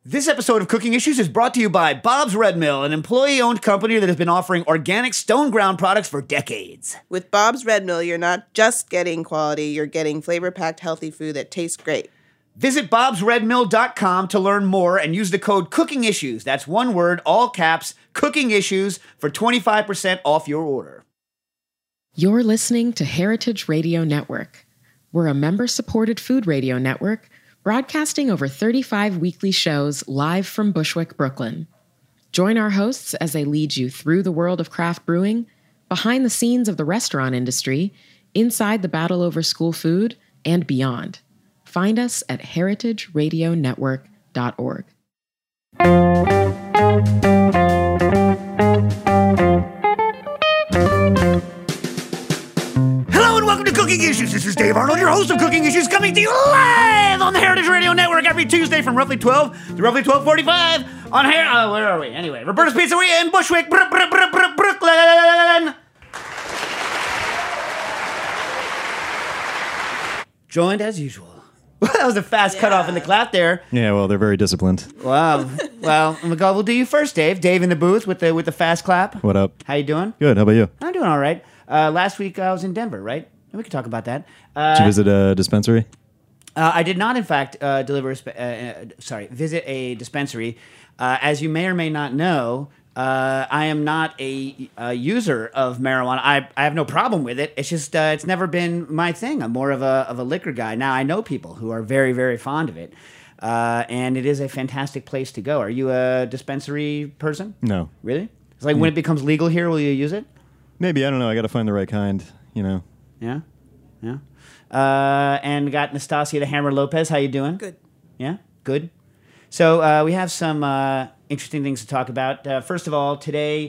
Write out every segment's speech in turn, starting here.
This episode of Cooking Issues is brought to you by Bob's Red Mill, an employee-owned company that has been offering organic stone ground products for decades. With Bob's Red Mill, you're not just getting quality, you're getting flavor-packed healthy food that tastes great. Visit bobsredmill.com to learn more and use the code Cooking Issues. That's one word, all caps, Cooking Issues, for 25% off your order. You're listening to Heritage Radio Network. We're a member-supported food radio network broadcasting over 35 weekly shows live from Bushwick, Brooklyn. Join our hosts as they lead you through the world of craft brewing, behind the scenes of the restaurant industry, inside the battle over school food, and beyond. Find us at heritageradionetwork.org. Hello and welcome to Cooking Issues. This is Dave Arnold, your host of Cooking Issues, coming to you live on the Heritage Radio Network every Tuesday from roughly 12 to roughly 12:45 on where are we? Anyway, Roberta's Pizzeria in Bushwick, Brooklyn. Joined as usual. That was a fast cutoff in the clap there. Yeah, well, they're very disciplined. Wow. Well, we'll do you first, Dave. Dave in the booth with the fast clap. What up? How you doing? Good. How about you? I'm doing all right. Last week I was in Denver, right? We could talk about that. Did you visit a dispensary? I did not, in fact, visit a dispensary. As you may or may not know, I am not a user of marijuana. I have no problem with it. It's just it's never been my thing. I'm more of a liquor guy. Now, I know people who are very, very fond of it, and it is a fantastic place to go. Are you a dispensary person? No. Really? It's like when it becomes legal here, will you use it? Maybe. I don't know. I got to find the right kind, you know. Yeah? Yeah. And got Nastasia the Hammer Lopez. How you doing? Good. Yeah? Good. So we have some interesting things to talk about. First of all,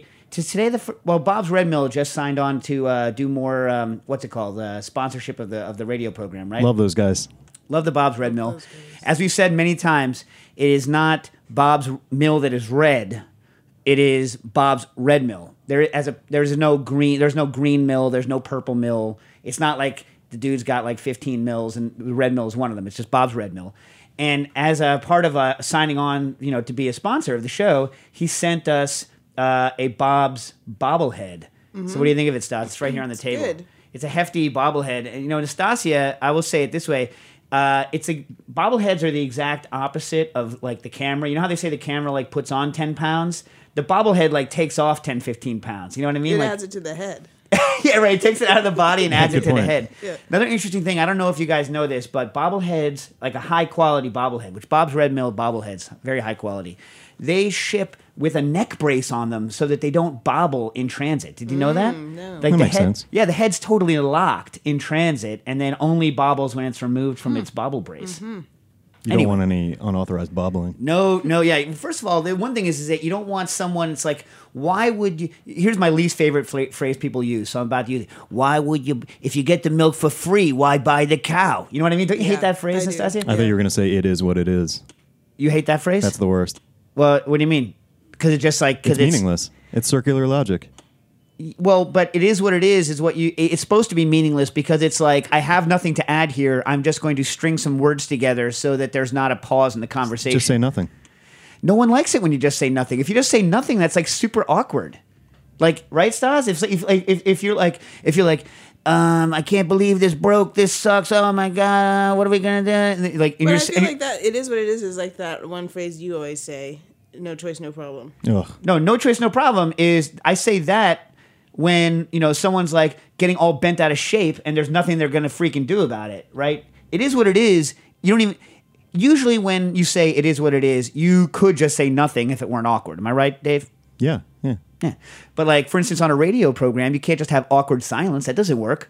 Bob's Red Mill just signed on to do more, sponsorship of the radio program, right? Love those guys. Love the Bob's Red Mill. As we've said many times, it is not Bob's Mill that is red. It is Bob's Red Mill. There's no green mill. There's no purple mill. It's not like the dude's got like 15 mills and the Red Mill is one of them. It's just Bob's Red Mill. And as a part of signing on, to be a sponsor of the show, he sent us a Bob's bobblehead. Mm-hmm. So what do you think of it, Stas? It's right here on the table. Good. It's a hefty bobblehead. And, Nastasia, I will say it this way. Bobbleheads are the exact opposite of like the camera. You know how they say the camera like puts on 10 pounds? The bobblehead like takes off 10, 15 pounds. You know what I mean? It like, adds it to the head. Yeah, right. It takes it out of the body and adds it to the head. Yeah. Another interesting thing, I don't know if you guys know this, but bobbleheads, like a high-quality bobblehead, which Bob's Red Mill bobbleheads, very high quality, they ship with a neck brace on them so that they don't bobble in transit. Did you know that? No. Like That makes sense. Yeah, the head's totally locked in transit and then only bobbles when it's removed from its bobble brace. Mm-hmm. You Anyway. don't want any unauthorized bobbling. No, yeah. First of all, the one thing is that you don't want someone, it's like, why would you, here's my least favorite phrase people use, so I'm about to use it. Why would you, if you get the milk for free, why buy the cow? You know what I mean? Don't you hate that phrase, I do. Nastasia? I thought you were going to say it is what it is. You hate that phrase? That's the worst. Well, what do you mean? Because it's just like, It's meaningless. It's circular logic. Well, but it is what it is it's supposed to be meaningless because it's like, I have nothing to add here. I'm just going to string some words together so that there's not a pause in the conversation. Just say nothing. No one likes it when you just say nothing. If you just say nothing, that's like super awkward. Like, right, Stas? If you're like, I can't believe this broke. This sucks. Oh my god, what are we gonna do? Like, But I feel like that. It is what it is like that one phrase you always say: "No choice, no problem." Ugh. no choice, no problem. Is I say that when someone's like getting all bent out of shape and there's nothing they're gonna freaking do about it. Right? It is what it is. You don't even. Usually, when you say it is what it is, you could just say nothing if it weren't awkward. Am I right, Dave? Yeah. Yeah. But like, for instance, on a radio program, you can't just have awkward silence. That doesn't work.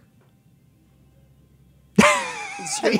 And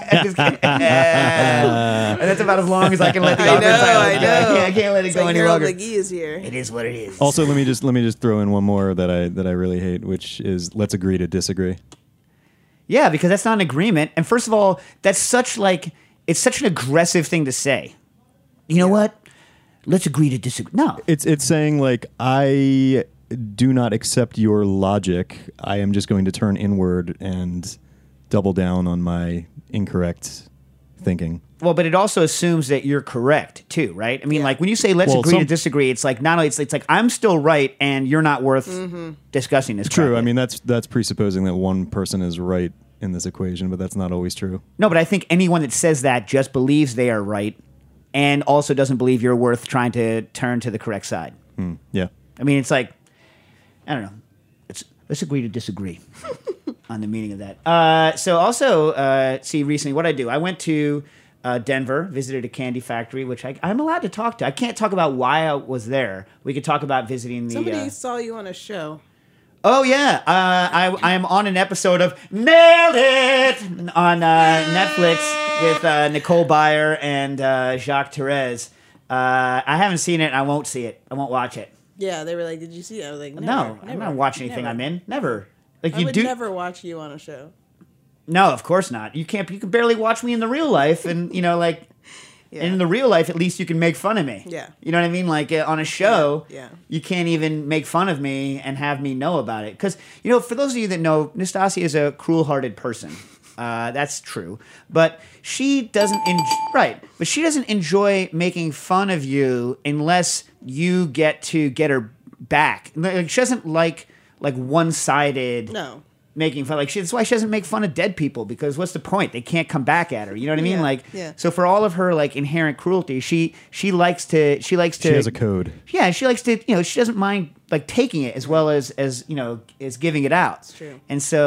that's about as long as I can let the awkward silence go. I can't let it go any longer. McGee is here. It is what it is. Also, let me just throw in one more that I really hate, which is let's agree to disagree. Yeah, because that's not an agreement. And first of all, that's it's such an aggressive thing to say. You know what? Let's agree to disagree. No. It's saying like, I do not accept your logic. I am just going to turn inward and double down on my incorrect thinking. Well, but it also assumes that you're correct too, right? I mean, Yeah. like when you say let's Well, agree to some- disagree, it's like not only it's like I'm still right and you're not worth discussing this. True. crap I yet. mean, that's presupposing that one person is right in this equation, but that's not always true. No, but I think anyone that says that just believes they are right and also doesn't believe you're worth trying to turn to the correct side. Yeah. I mean, it's like, I don't know. Let's agree to disagree on the meaning of that. So also, see, recently, what I do, I went to Denver, visited a candy factory, which I'm allowed to talk to. I can't talk about why I was there. We could talk about visiting the... Somebody saw you on a show. Oh, yeah. I am on an episode of Nailed It on Netflix with Nicole Byer and Jacques Therese. I haven't seen it, and I won't see it. I won't watch it. Yeah, they were like, "Did you see it?" I was like, No, never, I'm never, not watching anything never. I'm in. Never. Like I you would do. never watch you on a show. No, of course not. You can't. You can barely watch me in the real life, and like Yeah. in the real life, at least you can make fun of me. Yeah. You know what I mean? Like on a show, Yeah. you can't even make fun of me and have me know about it. Because for those of you that know, Nastasia is a cruel-hearted person. That's true, but she doesn't But she doesn't enjoy making fun of you unless you get to get her back. Like she doesn't like one-sided. No. Making fun, that's why she doesn't make fun of dead people, because what's the point? They can't come back at her. You know what I mean? Yeah. So for all of her inherent cruelty, she likes to. She has a code. Yeah, she likes to. She doesn't mind taking it as well as giving it out. It's true.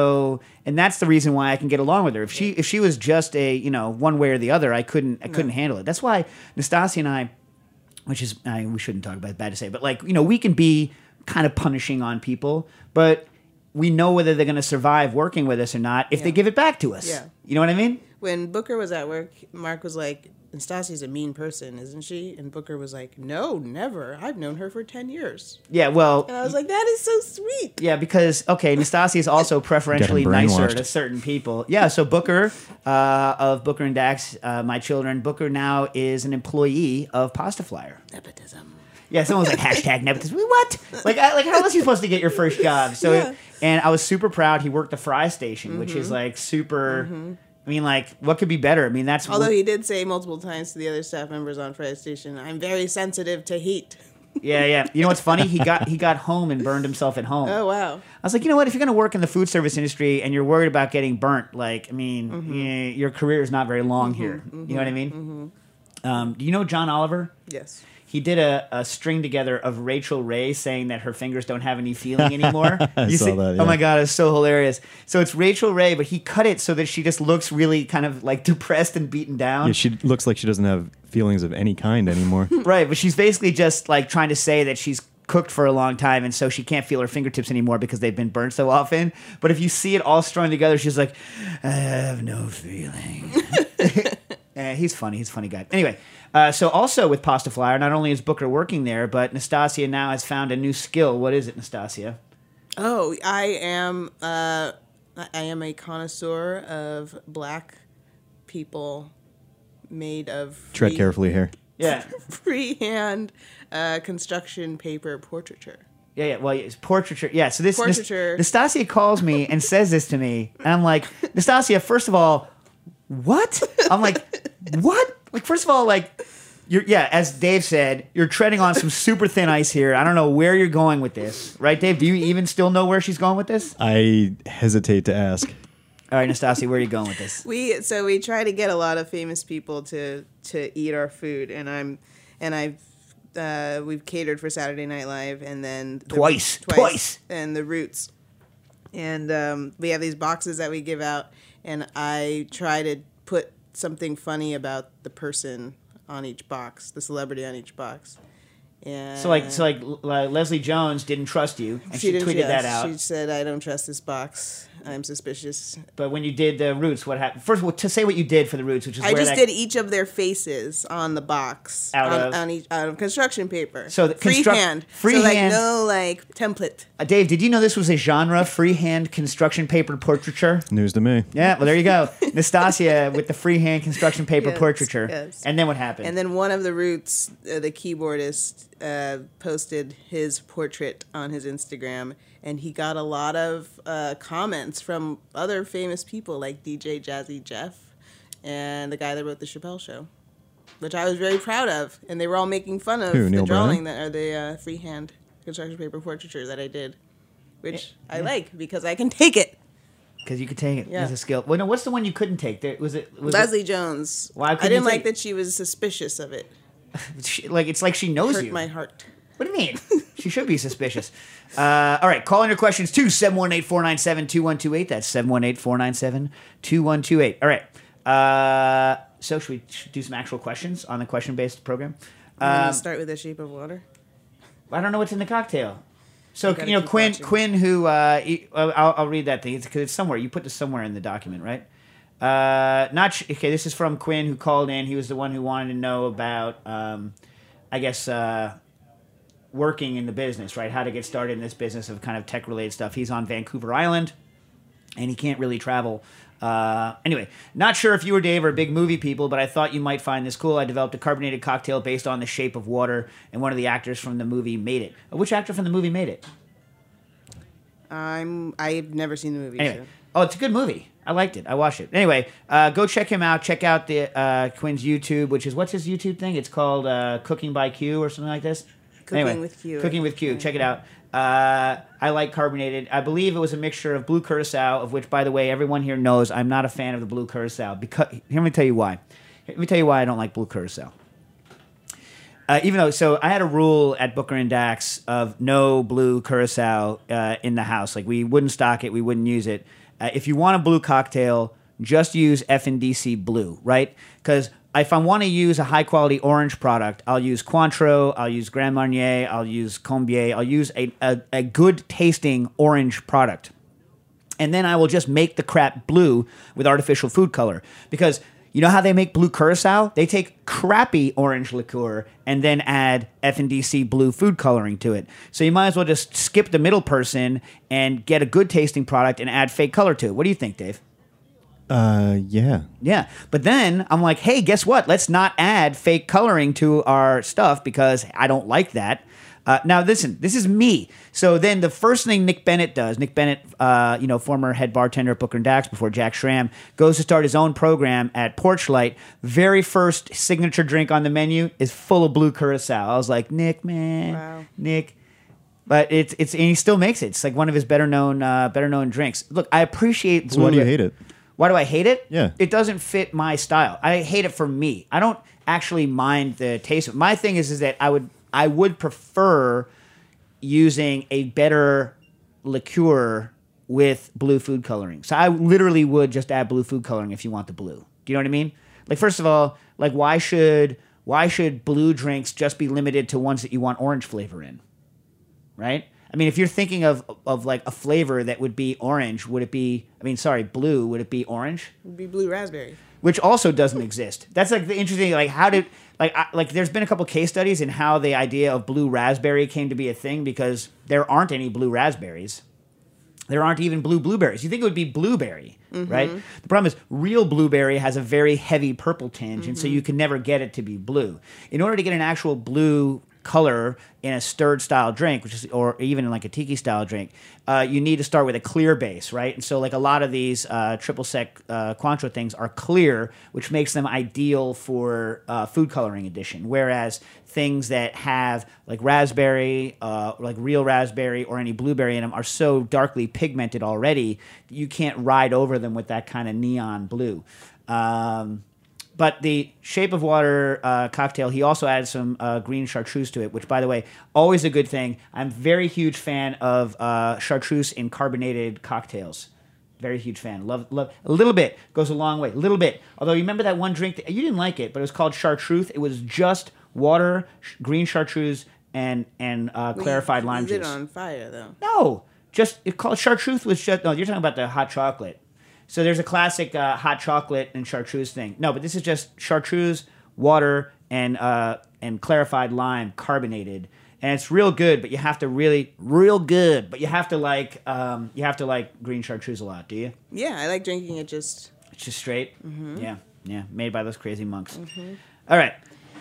And that's the reason why I can get along with her. If she was just a one way or the other, I couldn't handle it. That's why Nastasia and I, which is we shouldn't talk about it, bad to say, but we can be kind of punishing on people, but we know whether they're going to survive working with us or not if they give it back to us. Yeah. You know what I mean? When Booker was at work, Mark was like, "Nastasia's a mean person, isn't she?" And Booker was like, "No, never. I've known her for 10 years." Yeah, well, And I was like, "That is so sweet." yeah, because, Nastasia is also preferentially Get him nicer brainwashed. to certain people. Yeah, so Booker, of Booker and Dax, my children, Booker now is an employee of Pasta Flyer. Nepotism. Yeah, someone was like, hashtag nepotism. What? How was he supposed to get your first job? So, Yeah. and I was super proud. He worked the fry station, which is super. I mean, what could be better? I mean, that's Although he did say multiple times to the other staff members on Fry Station, "I'm very sensitive to heat." yeah. You know what's funny? He got home and burned himself at home. Oh, wow. I was like, you know what? If you're going to work in the food service industry and you're worried about getting burnt, your career is not very long here. You know what I mean? Do you know John Oliver? Yes. He did a string together of Rachel Ray saying that her fingers don't have any feeling anymore. I saw that, yeah. Oh my God, it's so hilarious. So it's Rachel Ray, but he cut it so that she just looks really kind of depressed and beaten down. Yeah, she looks like she doesn't have feelings of any kind anymore. Right, but she's basically just trying to say that she's cooked for a long time and so she can't feel her fingertips anymore because they've been burnt so often. But if you see it all strung together, she's like, I have no feeling. He's funny. He's a funny guy. Anyway, so also with Pasta Flyer, not only is Booker working there, but Nastasia now has found a new skill. What is it, Nastasia? Oh, I am a connoisseur of black people made of Tread carefully here. Yeah. freehand construction paper portraiture. Yeah. Well, it's portraiture. Yeah. So this Portraiture. Nastasia calls me and says this to me, and I'm like, Nastasia, first of all, what? I'm like, what? First of all, as Dave said, you're treading on some super thin ice here. I don't know where you're going with this, right, Dave? Do you even still know where she's going with this? I hesitate to ask. All right, Nastasia, where are you going with this? We try to get a lot of famous people to eat our food, and we've catered for Saturday Night Live, and then Twice, and the Roots, and we have these boxes that we give out, and I try to put something funny about the person on each box, the celebrity on each box. And So Leslie Jones didn't trust you, and she didn't- tweeted yes, that out. She said, "I don't trust this box. I'm suspicious." But when you did the Roots, what happened? First of all, to say what you did for the Roots, which is I where just that, did each of their faces on the box Out of- out of construction paper. So the freehand, freehand- so no template. Dave, did you know this was a genre, freehand construction paper portraiture? News to me. Yeah, well, there you go. Nastasia with the freehand construction paper Yes, portraiture. yes. And then what happened? And then one of the Roots, the keyboardist, posted his portrait on his Instagram, and he got a lot of comments from other famous people like DJ Jazzy Jeff and the guy that wrote the Chappelle Show, which I was very proud of. And they were all making fun of Who, the Neil drawing Brennan? that, or the freehand construction paper portraiture that I did, which I like because I can take it. Because you could take it. Yeah. It's a skill. Well, no, what's the one you couldn't take? Was it Leslie Jones. Why I couldn't didn't you like take- that she was suspicious of it. it's like she knows Hurt you. my heart. What do you mean? She should be suspicious. All right, call in your questions to 718-497-2128. That's 718-497-2128. All right. So should we do some actual questions on the question-based program? I'm going to start with The Shape of Water. I don't know what's in the cocktail. So, gotta keep Quinn, watching. who, I'll read that thing because it's somewhere. You put this somewhere in the document, right? Okay, this is from Quinn, who called in. He was the one who wanted to know about, working in the business, right? How to get started in this business of kind of tech-related stuff. He's on Vancouver Island, and he can't really travel. Anyway, not sure if you or Dave are big movie people, but I thought you might find this cool. I developed a carbonated cocktail based on The Shape of Water, and one of the actors from the movie made it. Which actor from the movie made it? I've never seen the movie. Anyway, So. oh, it's a good movie. I liked it. I watched it. Anyway, go check him out. Check out the Quinn's YouTube, which is, what's his YouTube thing? It's called Cooking by Q or something like this. Cooking with Q. Cooking with Q. Check it out. I like carbonated. I believe it was a mixture of blue curacao, of which, by the way, everyone here knows I'm not a fan of the blue curacao. Because let me tell you why. Let me tell you why I don't like blue curacao. So I had a rule at Booker and Dax of no blue curacao in the house. Like, we wouldn't stock it, we wouldn't use it. If you want a blue cocktail, just use FNDC Blue, right? Because if I want to use a high-quality orange product, I'll use Cointreau, I'll use Grand Marnier, I'll use Combier, I'll use a good-tasting orange product. And then I will just make the crap blue with artificial food color. Because you know how they make blue curacao? They take crappy orange liqueur and then add FNDC blue food coloring to it. So you might as well just skip the middle person and get a good-tasting product and add fake color to it. What do you think, Dave? Yeah. Yeah, but then I'm like, hey, guess what? Let's not add fake coloring to our stuff because I don't like that. Now, listen, this is me. So then the first thing Nick Bennett does, former head bartender at Booker and Dax before Jack Schramm, goes to start his own program at Porchlight. Very first signature drink on the menu is full of blue curacao. I was like, Nick, man, Wow. Nick. But it's and he still makes it. It's like one of his better known drinks. Look, I appreciate. So why do you hate it? Why do I hate it? Yeah. It doesn't fit my style. I hate it for me. I don't actually mind the taste of it. My thing is that I would prefer using a better liqueur with blue food coloring. So I literally would just add blue food coloring if you want the blue. Do you know what I mean? Like, first of all, like, why should blue drinks just be limited to ones that you want orange flavor in? Right? I mean, if you're thinking of like a flavor that would be orange, blue, would it be orange? It'd be blue raspberry. Which also doesn't exist. That's like the interesting, like there's been a couple case studies in how the idea of blue raspberry came to be a thing because there aren't any blue raspberries. There aren't even blue blueberries. You think it would be blueberry, right? The problem is real blueberry has a very heavy purple tinge, and so you can never get it to be blue. In order to get an actual blue color in a stirred style drink, or even in like a tiki style drink, you need to start with a clear base, right? And so like a lot of these triple sec Cointreau things are clear, which makes them ideal for food coloring addition. Whereas things that have like raspberry, like real raspberry or any blueberry in them are so darkly pigmented already that you can't ride over them with that kind of neon blue. But the Shape of Water cocktail, he also added some green chartreuse to it, which, by the way, always a good thing. I'm a very huge fan of chartreuse in carbonated cocktails. Very huge fan. Love. A little bit goes a long way. A little bit. Although, you remember that one drink that you didn't like it, but it was called chartreuse. It was just water, green chartreuse, and clarified lime You juice. lit it on fire, though. No, it called chartreuse was just no. You're talking about the hot chocolate. So there's a classic hot chocolate and chartreuse thing. No, but this is just chartreuse, water, and clarified lime carbonated, and it's real good. But you have to But you have to like green chartreuse a lot. Do you? Yeah, I like drinking it just. It's just straight. Yeah, made by those crazy monks. All right.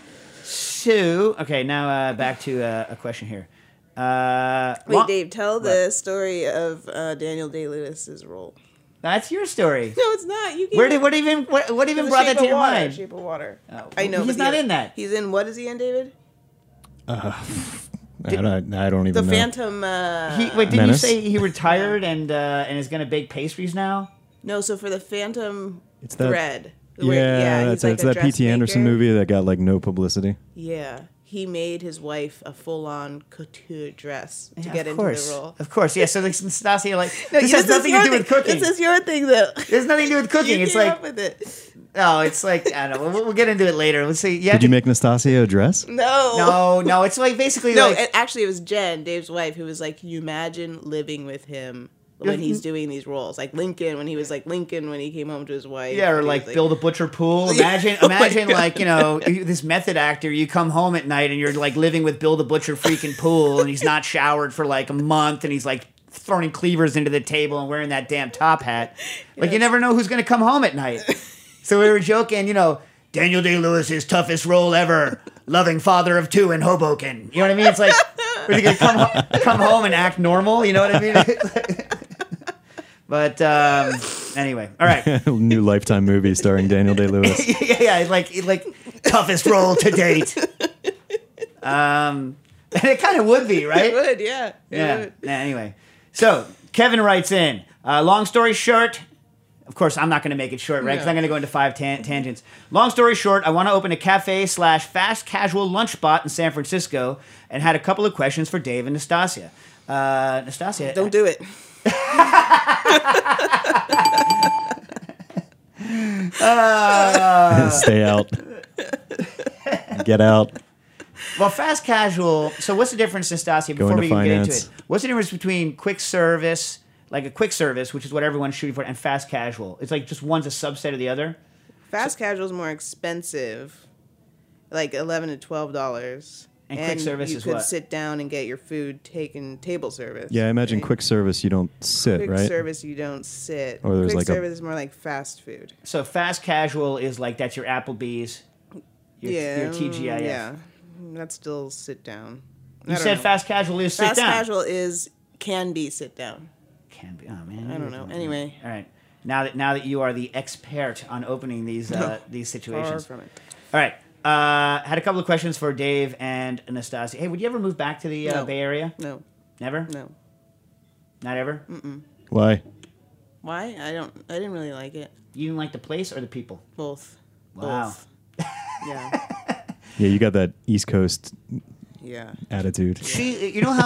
So okay, now back to a question here. Wait, Dave, tell the story of Daniel Day-Lewis's role. That's your story. No, it's not. You What even brought that to your mind? Shape of Water. Oh, I know. he's but not in that. He's in. What is he in, David? I don't even The know. Phantom. Didn't you Menace? say he retired and is going to bake pastries now? No, so for the Phantom It's that- Thread. Yeah, he's it's like a that P.T. Anderson dressmaker. movie that got like no publicity. Yeah, he made his wife a full-on couture dress to Yeah, get of into course. the role. Of course, yeah. So like Nastasia, like No, this has nothing to do with cooking. This is your thing, though. There's nothing to do with cooking. You It's came like up with it. oh, it's like I don't know. We'll get into it later. Let's see. Yeah. Did you make Nastasia a dress? No. No. It's like basically No, like actually, it was Jen, Dave's wife, who was like, "Can you imagine living with him when he's doing these roles? Like Lincoln, when he was like Lincoln when he came home to his wife. yeah, or and he like was Bill the Butcher Pool. Imagine, like this method actor. You come home at night and you're like living with Bill the Butcher freaking Pool, and he's not showered for like a month, and he's like throwing cleavers into the table and wearing that damn top hat. Like you never know who's gonna come home at night. So we were joking, Daniel Day-Lewis's toughest role ever, loving father of 2 in Hoboken. You know what I mean? It's like we're gonna come home and act normal. You know what I mean? But anyway, all right. New Lifetime movie starring Daniel Day-Lewis. yeah, like toughest role to date. And it kind of would be, right? It would, yeah. It Yeah. would. Anyway, so Kevin writes in. Long story short. Of course, I'm not going to make it short, right? Because I'm going to go into 5 tangents. Long story short, I want to open a cafe/fast casual lunch spot in San Francisco, and had a couple of questions for Dave and Nastasia. Nastasia, Don't do it. Stay out. Get out. Well, fast casual. So, what's the difference, Nastasia? Go Before into we get into finance. it, what's the difference between quick service, like a quick service, which is what everyone's shooting for, and fast casual? It's like just one's a subset of the other. Fast casual is more expensive, like $11 to $12. And quick service you is could what? sit down and get your food taken table service. Yeah, I imagine right? quick service you don't sit, Quick right? service you don't sit. Or there's quick like a- service is more like fast food. So, fast casual is like that's your Applebee's, your TGIF. Yeah, that's still sit down. I You don't said know. fast casual is sit Fast down. casual can be sit down. Can be. Oh man. I don't know. Anyway. All right. Now that you are the expert on opening these Far situations. from it. All right. Had a couple of questions for Dave and Anastasia. Hey, would you ever move back to the No. Bay Area? No, Never. no. Not ever. Why? Why? I didn't really like it. You didn't like the place or the people? Both. Wow. Both. Yeah. Yeah, you got that East Coast Yeah. attitude. You know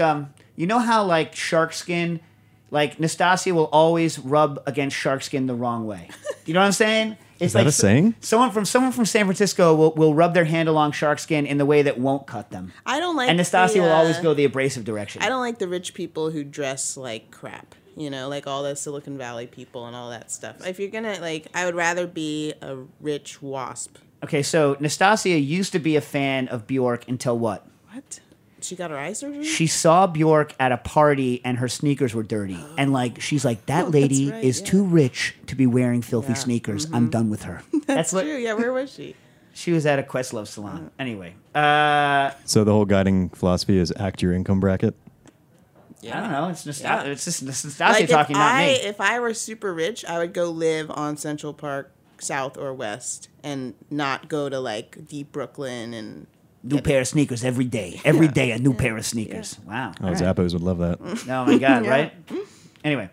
how like shark skin, like Nastasia will always rub against shark skin the wrong way. You know what I'm saying? It's Is that a saying? Someone from San Francisco will rub their hand along shark skin in the way that won't cut them. I don't like. And Nastasia the, will always go the abrasive direction. I don't like the rich people who dress like crap. Like all the Silicon Valley people and all that stuff. If you're gonna I would rather be a rich wasp. Okay, so Nastasia used to be a fan of Bjork until what? What? She got her eye surgery? She saw Bjork at a party and her sneakers were dirty. And she's like, that lady right, is yeah. too rich to be wearing filthy Yeah, sneakers. I'm done with her. That's what True. Yeah. Where was she? she was at a Questlove salon. Anyway, So the whole guiding philosophy is act your income bracket. I don't know. It's Nastasia. Yeah. It's just Nastasia talking, not me. If I were super rich, I would go live on Central Park South or West and not go to deep Brooklyn and New pair of sneakers every day. Every day a new pair of sneakers. Wow. Oh, All right. Zappos would love that. Oh my God! Yeah. Right. Anyway,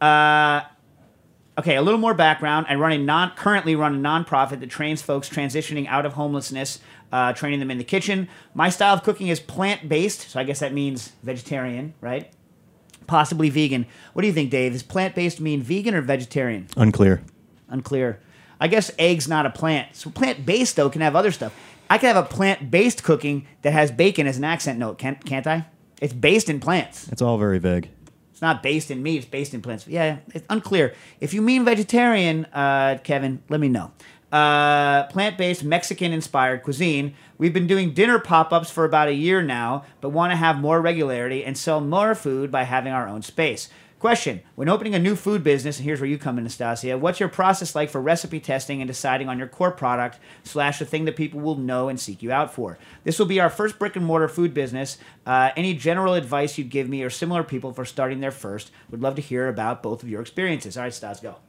okay. A little more background. I currently run a nonprofit that trains folks transitioning out of homelessness, training them in the kitchen. My style of cooking is plant-based, so I guess that means vegetarian, right? Possibly vegan. What do you think, Dave? Does plant-based mean vegan or vegetarian? Unclear. Unclear. I guess egg's not a plant. So plant-based, though, can have other stuff. I can have a plant-based cooking that has bacon as an accent note, can't I? It's based in plants. It's all very vague. It's not based in meat, it's based in plants. Yeah, it's unclear. If you mean vegetarian, Kevin, let me know. Plant-based, Mexican-inspired cuisine. We've been doing dinner pop-ups for about a year now, but want to have more regularity and sell more food by having our own space. Question: when opening a new food business, and here's where you come in, Nastasia, what's your process like for recipe testing and deciding on your core product / the thing that people will know and seek you out for? This will be our first brick and mortar food business. Any general advice you'd give me or similar people for starting their first? Would love to hear about both of your experiences. All right, Stas, go.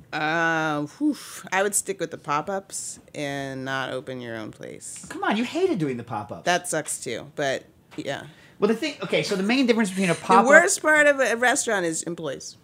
I would stick with the pop-ups and not open your own place. Come on, you hated doing the pop-ups. That sucks too, but yeah. Well, so the main difference between a pop-up... The worst part of a restaurant is employees.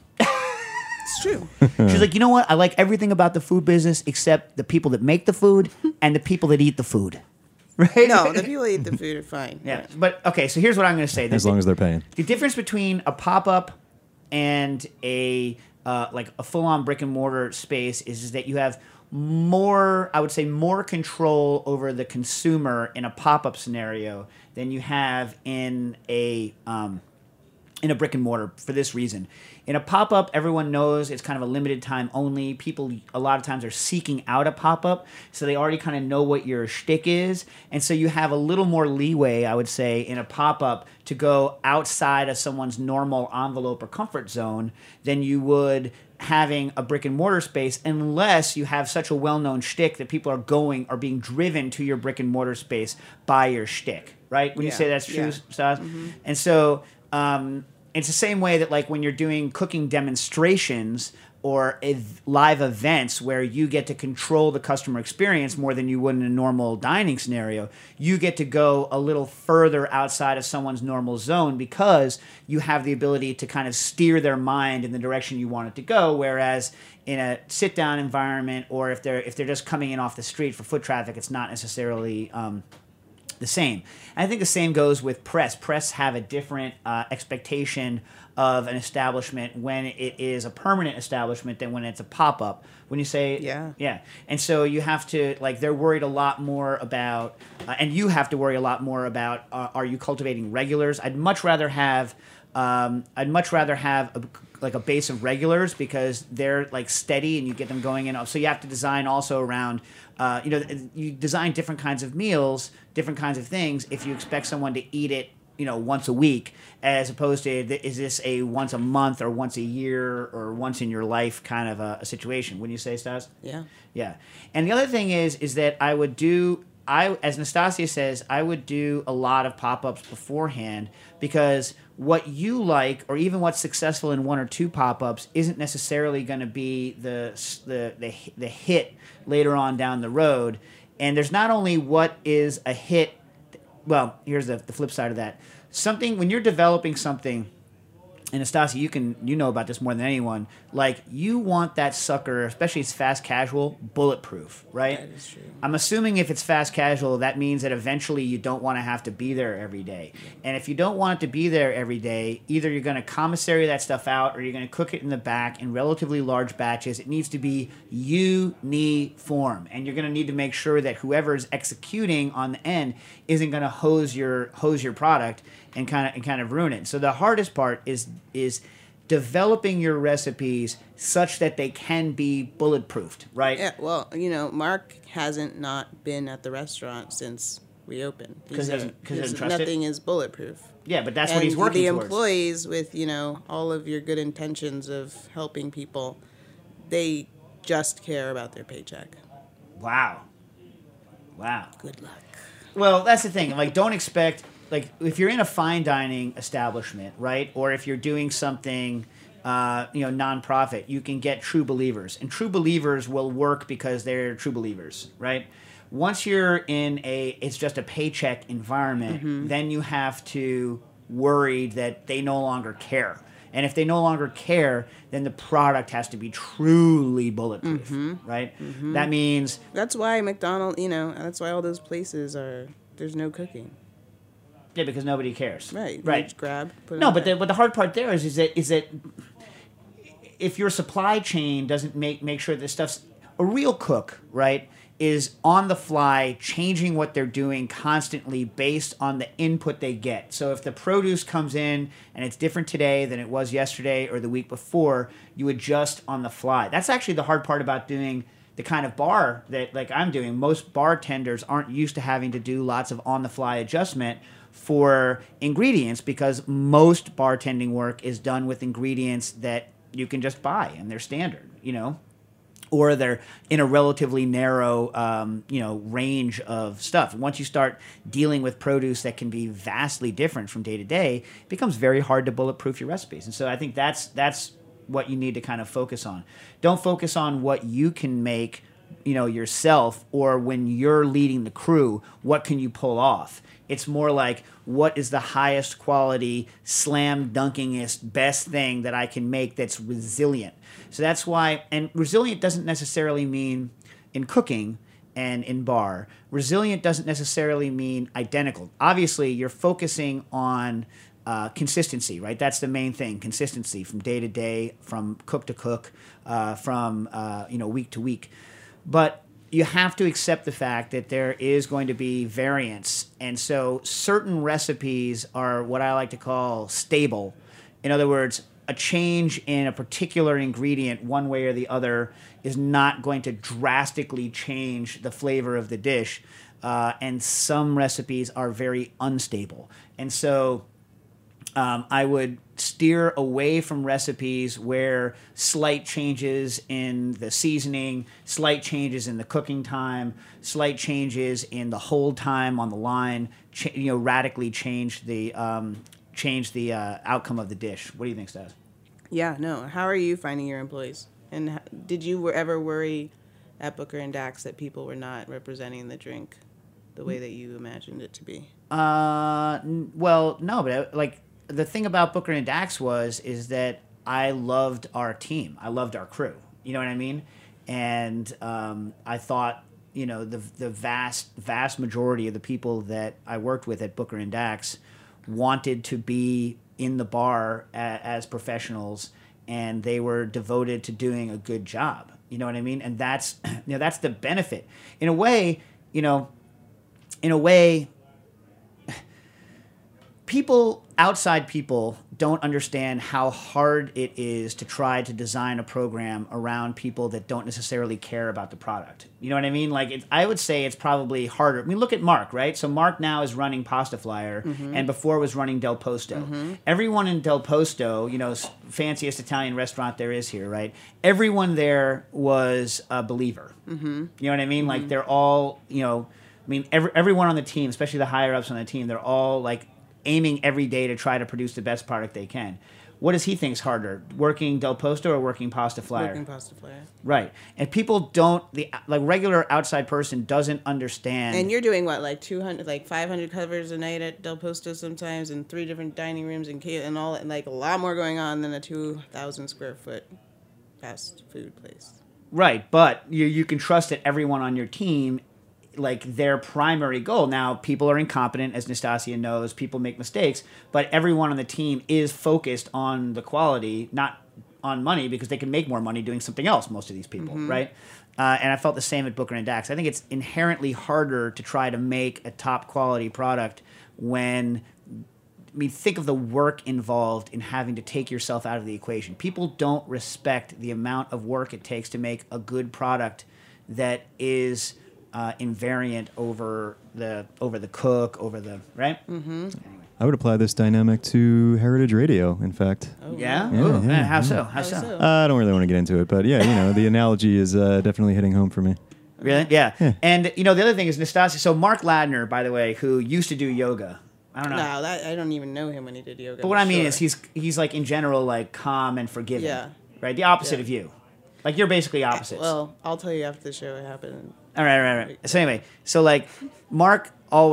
It's true. She's like, you know what? I like everything about the food business except the people that make the food and the people that eat the food. Right? No, the people that eat the food are fine. Yeah, Right. but okay, so here's what I'm going to say. As long as they're paying. The difference between a pop-up and a full-on brick and mortar space is that you have more, I would say, more control over the consumer in a pop-up scenario than you have in a brick and mortar for this reason. In a pop-up, everyone knows it's kind of a limited time only. People a lot of times are seeking out a pop-up, so they already kind of know what your shtick is. And so you have a little more leeway, I would say, in a pop-up to go outside of someone's normal envelope or comfort zone than you would having a brick and mortar space, unless you have such a well-known shtick that people are being driven to your brick and mortar space by your shtick, right? When you say that's true, Stas? Mm-hmm. And so it's the same way that like when you're doing cooking demonstrations or live events where you get to control the customer experience more than you would in a normal dining scenario, you get to go a little further outside of someone's normal zone because you have the ability to kind of steer their mind in the direction you want it to go, whereas in a sit-down environment or if they're just coming in off the street for foot traffic, it's not necessarily the same. And I think the same goes with press. Press have a different expectation of an establishment when it is a permanent establishment than when it's a pop-up. When you say... Yeah. And so you have to, like, they're worried a lot more about, and you have to worry a lot more about, are you cultivating regulars? I'd much rather have a base of regulars because they're like steady and you get them going in. So you have to design also around, you design different kinds of meals, different kinds of things if you expect someone to eat it, once a week, as opposed to is this a once a month or once a year or once in your life kind of a situation? Wouldn't you say, Stas? Yeah. Yeah. And the other thing is that as Nastasia says, I would do a lot of pop-ups beforehand because what you like or even what's successful in one or two pop-ups isn't necessarily going to be the hit later on down the road. And there's not only what is a hit. Well, here's the flip side of that. When you're developing something, and Nastasia, you know about this more than anyone, like you want that sucker, especially if it's fast casual, bulletproof, right? That is true. I'm assuming if it's fast casual, that means that eventually you don't want to have to be there every day. And if you don't want it to be there every day, either you're going to commissary that stuff out or you're going to cook it in the back in relatively large batches. It needs to be uniform. And you're going to need to make sure that whoever is executing on the end isn't going to hose your product and kind of ruin it. So the hardest part is developing your recipes such that they can be bulletproofed, right? Yeah, well, Mark hasn't not been at the restaurant since we opened. Because he doesn't trust nothing it? is bulletproof. Yeah, but that's what he's working towards. The employees, with, all of your good intentions of helping people, they just care about their paycheck. Wow. Good luck. Well, that's the thing. Like, don't expect... Like, if you're in a fine dining establishment, right, or if you're doing something, nonprofit, you can get true believers. And true believers will work because they're true believers, right? Once you're in it's just a paycheck environment, then you have to worry that they no longer care. And if they no longer care, then the product has to be truly bulletproof, right? That means... That's why McDonald's, that's why all those places there's no cooking. Yeah, because nobody cares. Right. Right. Just grab. Put No, but the hard part there is that if your supply chain doesn't make sure that stuff's a real cook, right, is on the fly changing what they're doing constantly based on the input they get. So if the produce comes in and it's different today than it was yesterday or the week before, you adjust on the fly. That's actually the hard part about doing the kind of bar that like I'm doing, most bartenders aren't used to having to do lots of on-the-fly adjustment for ingredients because most bartending work is done with ingredients that you can just buy and they're standard, or they're in a relatively narrow, range of stuff. Once you start dealing with produce that can be vastly different from day to day, it becomes very hard to bulletproof your recipes. And so I think that's what you need to kind of focus on. Don't focus on what you can make, yourself, or when you're leading the crew, what can you pull off? It's more like, what is the highest quality, slam dunkingest, best thing that I can make that's resilient? So that's why, and resilient doesn't necessarily mean in cooking and in bar. Resilient doesn't necessarily mean identical. Obviously, you're focusing on consistency, right? That's the main thing, consistency from day to day, from cook to cook, from week to week. But you have to accept the fact that there is going to be variance. And so certain recipes are what I like to call stable. In other words, a change in a particular ingredient one way or the other is not going to drastically change the flavor of the dish. And some recipes are very unstable. And so I would steer away from recipes where slight changes in the seasoning, slight changes in the cooking time, slight changes in the hold time on the line, radically change the outcome of the dish. What do you think, Stas? Yeah, no. How are you finding your employees? And did you ever worry at Booker and Dax that people were not representing the drink the way that you imagined it to be? Well, no, but the thing about Booker and Dax is that I loved our team. I loved our crew. You know what I mean? And I thought, the vast majority of the people that I worked with at Booker and Dax wanted to be in the bar as professionals, and they were devoted to doing a good job. You know what I mean? And that's that's the benefit. In a way, outside people don't understand how hard it is to try to design a program around people that don't necessarily care about the product. You know what I mean? I would say it's probably harder. I mean, look at Mark, right? So Mark now is running Pasta Flyer, and before was running Del Posto. Everyone in Del Posto, fanciest Italian restaurant there is here, right? Everyone there was a believer. You know what I mean? Like they're all, everyone on the team, especially the higher ups on the team, they're all aiming every day to try to produce the best product they can. What does he think is harder, working Del Posto or working Pasta Flyer? Working Pasta Flyer. Right. And people don't, the regular outside person doesn't understand. And you're doing what, 200, 500 covers a night at Del Posto sometimes, and 3 different dining rooms and all, and a lot more going on than a 2,000 square foot fast food place. Right. But you can trust that everyone on your team, their primary goal. Now, people are incompetent, as Nastasia knows. People make mistakes, but everyone on the team is focused on the quality, not on money, because they can make more money doing something else, most of these people, right? And I felt the same at Booker and Dax. I think it's inherently harder to try to make a top quality product when, think of the work involved in having to take yourself out of the equation. People don't respect the amount of work it takes to make a good product that is invariant over the cook, right? Mm-hmm. Anyway. I would apply this dynamic to Heritage Radio, in fact. Oh, Yeah? wow. Ooh, Yeah, How so? I don't really want to get into it, but the analogy is definitely hitting home for me. Really? Yeah. And, the other thing is Nastasia. So Mark Ladner, by the way, who used to do yoga. I don't know. No, I don't even know him when he did yoga. But what I mean is he's in general, calm and forgiving. Yeah. Right? The opposite of you. You're basically opposites. Well, I'll tell you after the show what happened. All right. So anyway, Mark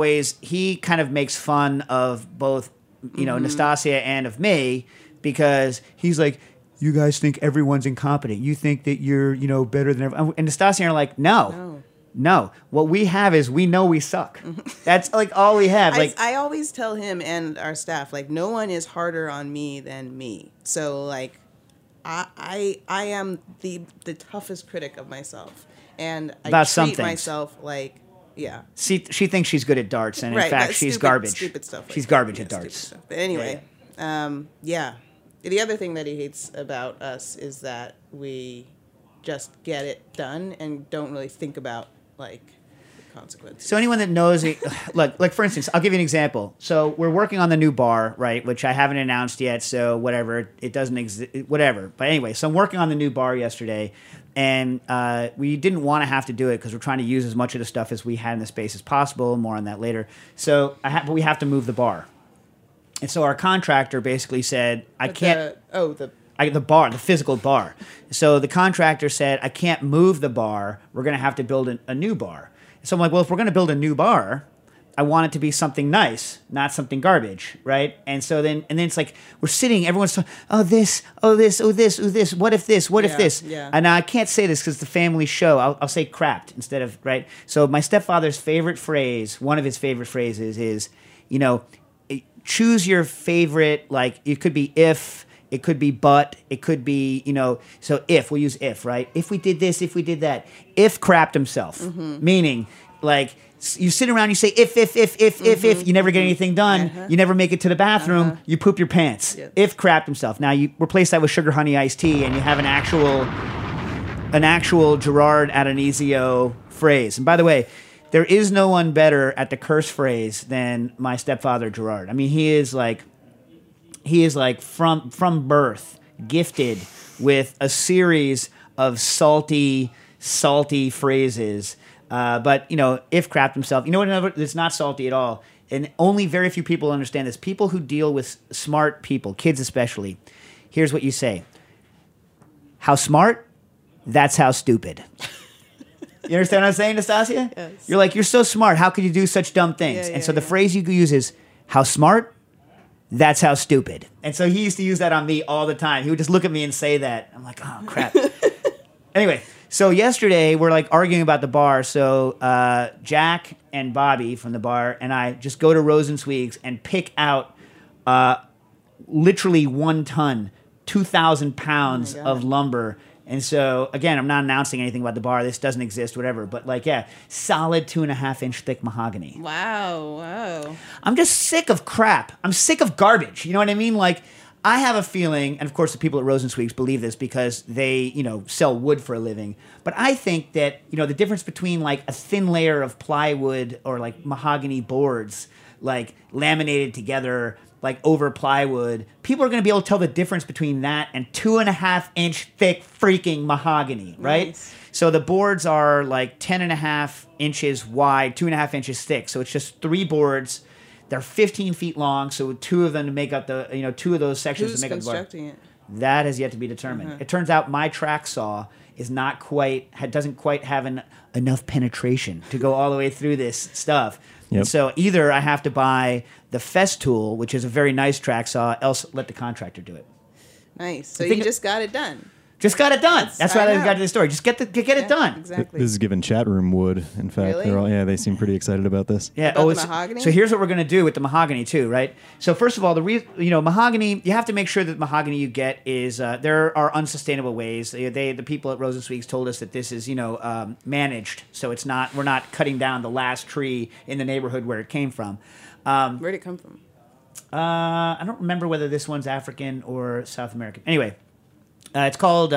he kind of makes fun of both, Nastasia and of me, because he's like, you guys think everyone's incompetent. You think that you're, better than everyone. And Nastasia are like, no. What we have is we know we suck. That's all we have. I always tell him and our staff, no one is harder on me than me. So I am the toughest critic of myself. And I treat myself yeah. She thinks she's good at darts, and in fact, she's garbage. Stupid stuff. She's garbage at darts. But anyway, yeah. The other thing that he hates about us is that we just get it done and don't really think about like the consequences. So anyone that knows it, like for instance, I'll give you an example. So we're working on the new bar, right, which I haven't announced yet. So whatever, it doesn't exist, whatever. But anyway, so I'm working on the new bar yesterday, and we didn't want to have to do it because we're trying to use as much of the stuff as we had in the space as possible. More on that later. So but we have to move the bar, and so our contractor basically said, "I can't." The bar, the physical bar. So the contractor said, I can't move the bar. We're going to have to build a new bar. So I'm like, well, if we're going to build a new bar, I want it to be something nice, not something garbage, right? And so then it's like we're sitting, everyone's talking, what if this? Yeah. And I can't say this because it's the family show. I'll say crapped instead of, right? So my stepfather's favorite phrase, one of his favorite phrases is, choose your favorite, like it could be if, it could be but, it could be, so if, we'll use if, right? If we did this, if we did that. If crapped himself, meaning like you sit around, you say if, you never get anything done, you never make it to the bathroom, you poop your pants. Yep. If crapped himself. Now you replace that with sugar honey iced tea and you have an actual Gerard Adonisio phrase. And by the way, there is no one better at the curse phrase than my stepfather Gerard. I mean, he is like from birth gifted with a series of salty phrases. But if crapped himself, it's not salty at all. And only very few people understand this. People who deal with smart people, kids especially, here's what you say. How smart? That's how stupid. You understand what I'm saying, Nastasia? Yes. You're like, you're so smart. How could you do such dumb things? Yeah, and so the phrase you could use is, how smart? That's how stupid. And so he used to use that on me all the time. He would just look at me and say that. I'm like, oh, crap. Anyway, so yesterday we're like arguing about the bar. So Jack and Bobby from the bar and I just go to Rosenzweig's and pick out literally 1 ton, 2,000 pounds of lumber. And so, again, I'm not announcing anything about the bar. This doesn't exist, whatever. But, solid 2.5-inch thick mahogany. Wow. I'm just sick of crap. I'm sick of garbage. You know what I mean? Like, I have a feeling, and of course the people at Rosenzweig's believe this because they, sell wood for a living. But I think that, the difference between, like, a thin layer of plywood or, like, mahogany boards, like, laminated together, like over plywood, people are going to be able to tell the difference between that and 2.5-inch thick freaking mahogany, right? Nice. So the boards are like 10.5 inches wide, 2.5 inches thick. So it's just 3 boards. They're 15 feet long. So 2 of them to make up the, 2 of those sections Who's to make up the board. constructing it? That has yet to be determined. It turns out my track saw is not doesn't quite have enough penetration to go all the way through this stuff. Yep. So either I have to buy the Festool, which is a very nice track saw, else let the contractor do it. Nice. So think you just got it done. Just got it done. That's why I got to the story. Just get it done. Exactly. This is giving chat room wood. In fact, Really? they seem pretty excited about this. Yeah. About the mahogany? So here's what we're going to do with the mahogany too, right? So first of all, mahogany, you have to make sure that the mahogany you get is there are unsustainable ways. The people at Rosenzweig's told us that this is managed, so we're not cutting down the last tree in the neighborhood where it came from. Where'd it come from? I don't remember whether this one's African or South American. Anyway, it's called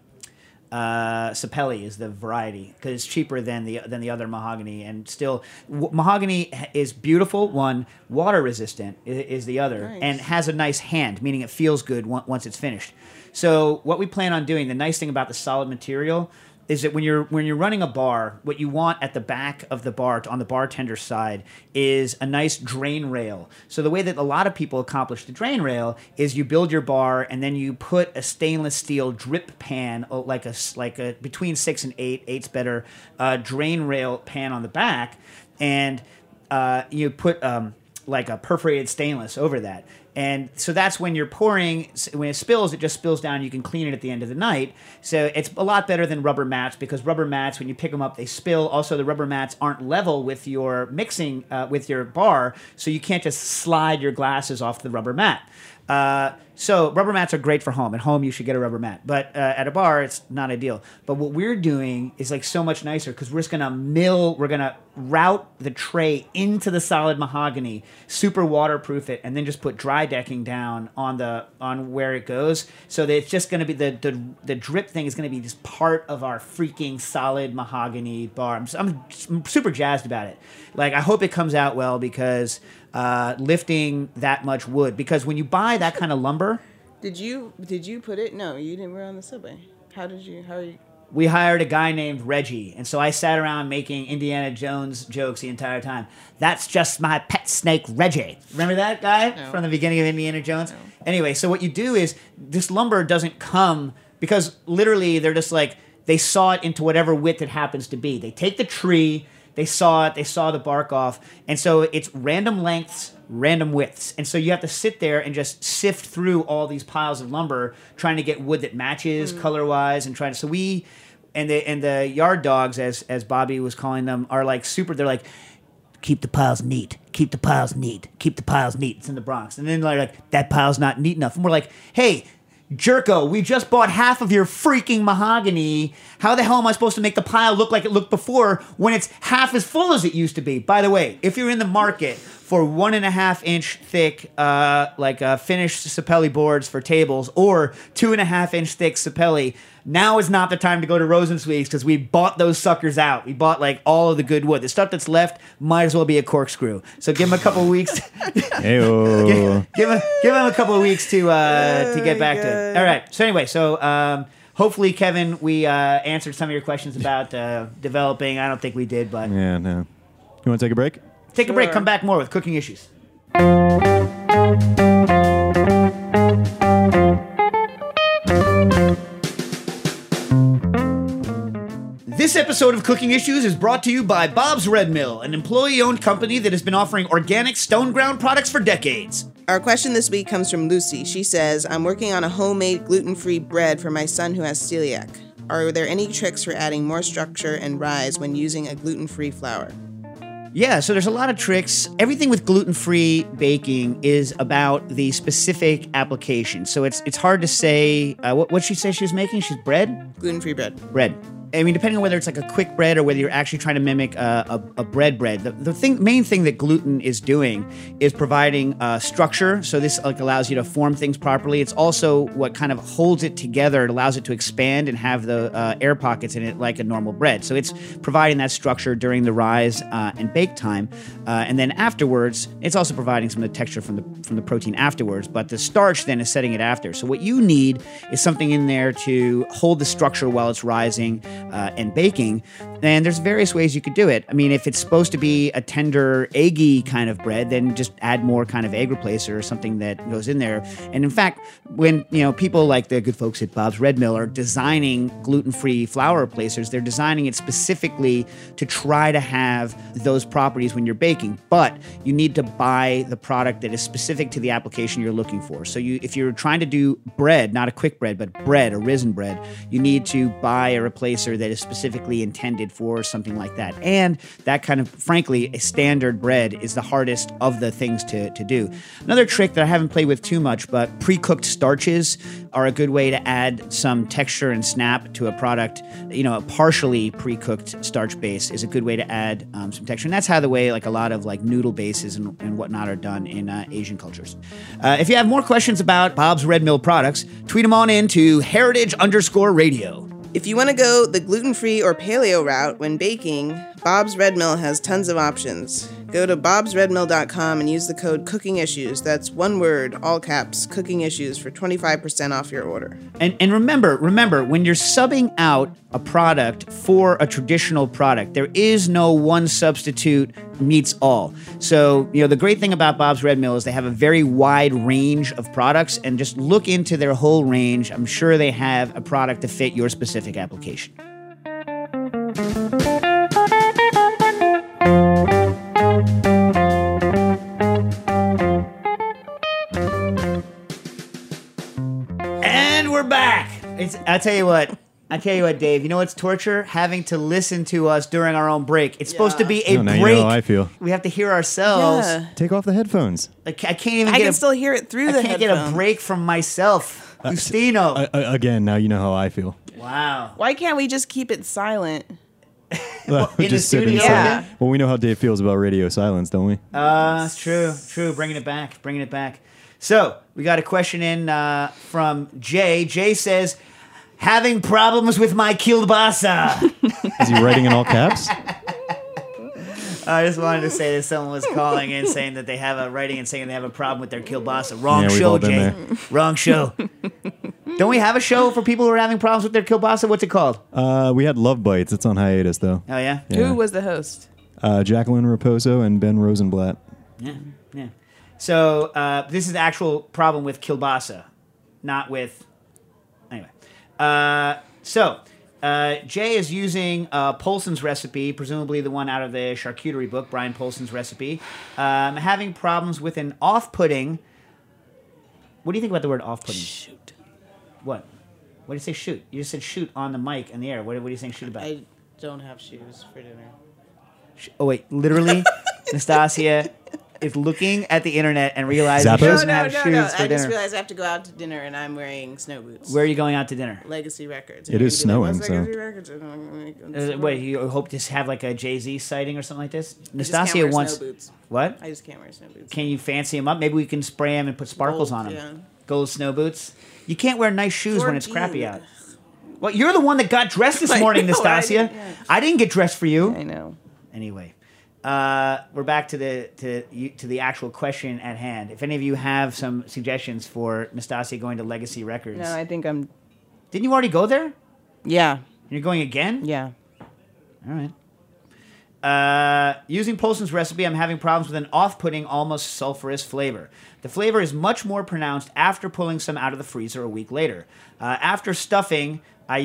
Sapelli is the variety because it's cheaper than the other mahogany, and still mahogany is beautiful. One, water resistant is the other, Nice. and has a nice hand, meaning it feels good once it's finished. So what we plan on doing, the nice thing about the solid material is that when you're running a bar, what you want at the back of the bar, on the bartender's side, is a nice drain rail. So the way that a lot of people accomplish the drain rail is you build your bar and then you put a stainless steel drip pan, like a between 6 and 8, 8's better, drain rail pan on the back, and you put like a perforated stainless over that. And so that's when you're pouring, when it spills, it just spills down. You can clean it at the end of the night. So it's a lot better than rubber mats because rubber mats, when you pick them up, they spill. Also, the rubber mats aren't level with your mixing, with your bar, so you can't just slide your glasses off the rubber mat. So rubber mats are great for home. At home, you should get a rubber mat. But at a bar, it's not ideal. But what we're doing is like so much nicer because we're just going to route the tray into the solid mahogany, super waterproof it, and then just put dry decking down on where it goes. So that it's just going to be the drip thing is going to be just part of our freaking solid mahogany bar. I'm super jazzed about it. Like, I hope it comes out well because lifting that much wood, because when you buy that kind of lumber, Did you put it? No, you didn't. We're on the subway. How are you? we hired a guy named Reggie, and so I sat around making Indiana Jones jokes the entire time. That's just my pet snake, Reggie. Remember that guy from the beginning of Indiana Jones? No. Anyway, so what you do is this lumber doesn't come because literally they're just like, they saw it into whatever width it happens to be. They take the tree, they saw it, they saw the bark off, and so it's random lengths, random widths. And so you have to sit there and just sift through all these piles of lumber trying to get wood that matches color-wise and trying to... So we... And the yard dogs, as Bobby was calling them, are like super... They're like, keep the piles neat. Keep the piles neat. Keep the piles neat. It's in the Bronx. And then they're like, that pile's not neat enough. And we're like, hey... Jerko, we just bought half of your freaking mahogany. How the hell am I supposed to make the pile look like it looked before when it's half as full as it used to be? By the way, if you're in the market for 1.5 inch thick, finished Sapelli boards for tables or 2.5 inch thick Sapelli, now is not the time to go to Rosensweig's because we bought those suckers out. We bought like all of the good wood. The stuff that's left might as well be a corkscrew. So give them a couple of weeks. give them a couple of weeks to get back to it. All right. So anyway, hopefully, Kevin, we answered some of your questions about developing. I don't think we did, but yeah, no. You want to take a break? Take a break. Come back more with cooking issues. This episode of Cooking Issues is brought to you by Bob's Red Mill, an employee-owned company that has been offering organic stone ground products for decades. Our question this week comes from Lucy. She says, I'm working on a homemade gluten-free bread for my son who has celiac. Are there any tricks for adding more structure and rise when using a gluten-free flour? Yeah, so there's a lot of tricks. Everything with gluten-free baking is about the specific application. So it's hard to say. What'd she say she was making? She's bread? Gluten-free bread. Bread. I mean, depending on whether it's like a quick bread or whether you're actually trying to mimic a bread. The main thing that gluten is doing is providing structure. So this like allows you to form things properly. It's also what kind of holds it together. It allows it to expand and have the air pockets in it like a normal bread. So it's providing that structure during the rise and bake time, and then afterwards, it's also providing some of the texture from the protein afterwards. But the starch then is setting it after. So what you need is something in there to hold the structure while it's rising. And baking, and there's various ways you could do it. I mean, if it's supposed to be a tender, eggy kind of bread, then just add more kind of egg replacer or something that goes in there. And in fact, when people like the good folks at Bob's Red Mill are designing gluten-free flour replacers, they're designing it specifically to try to have those properties when you're baking. But you need to buy the product that is specific to the application you're looking for. So if you're trying to do bread, not a quick bread, but bread, a risen bread, you need to buy a replacer that is specifically intended for something like that. And that kind of, frankly, a standard bread is the hardest of the things to do. Another trick that I haven't played with too much, but pre-cooked starches are a good way to add some texture and snap to a product. A partially pre-cooked starch base is a good way to add some texture. And that's how the way like a lot of like noodle bases and whatnot are done in Asian cultures. If you have more questions about Bob's Red Mill products, tweet them on in to heritage_radio. If you want to go the gluten-free or paleo route when baking, Bob's Red Mill has tons of options. Go to bobsredmill.com and use the code COOKINGISSUES. That's one word, all caps, Cooking Issues, for 25% off your order. And remember, when you're subbing out a product for a traditional product, there is no one substitute meets all. So, the great thing about Bob's Red Mill is they have a very wide range of products, and just look into their whole range. I'm sure they have a product to fit your specific application. And we're back. I tell you what, I tell you what, Dave. You know what's torture? Having to listen to us during our own break. It's supposed to be a Now break. you know how I feel. We have to hear ourselves. Yeah. Take off the headphones. I can't even I get can still hear it through the I can't get a headphones. break from myself. Justino. Again, now you know how I feel. Wow. Why can't we just keep it silent? In the Just sit studio? inside. Yeah. Well, we know how Dave feels about radio silence, don't we? It's true. Bringing it back. So we got a question in from Jay. Jay says, having problems with my kielbasa. Is he writing in all caps? I just wanted to say that someone was calling in saying that they have a writing and saying they have a problem with their kielbasa. Wrong Yeah, we've show, all been Jay. there. Wrong show. Don't we have a show for people who are having problems with their kielbasa? What's it called? We had Love Bites. It's on hiatus, though. Oh, yeah? Yeah. Who was the host? Jacqueline Raposo and Ben Rosenblatt. Yeah. So this is the actual problem with kielbasa, not with... Anyway. Jay is using Polson's recipe, presumably the one out of the charcuterie book, Brian Polson's recipe. Having problems with an off-putting... What do you think about the word off-putting? Shoot. What? What did you say shoot? You just said shoot on the mic in the air. What are you saying shoot about? I don't have shoes for dinner. Oh, wait. Literally, Nastasia is looking at the internet and realizing she Zappos? doesn't have shoes for I just dinner. realized I have to go out to dinner and I'm wearing snow boots. Where are you going out to dinner? Legacy Records. It is And you'd be like, snowing, "What's so- Legacy Records?" And I'm like, What, you hope to have like a Jay-Z sighting or something like this? I just Nastasia can't wear wants... snow boots. What? I just can't wear snow boots. Can you fancy them up? Maybe we can spray them and put sparkles Gold, on them. yeah. Gold snow boots. You can't wear nice shoes when it's 14. crappy out. Well, you're the one that got dressed this morning, know, Nastasia. I didn't get dressed for you. I know. Anyway, we're back to the actual question at hand. If any of you have some suggestions for Nastasia going to Legacy Records, No, I think I'm. didn't you already go there? Yeah. You're going again? Yeah. All right. Using Polson's recipe, I'm having problems with an off-putting, almost sulfurous flavor. The flavor is much more pronounced after pulling some out of the freezer a week later. After stuffing my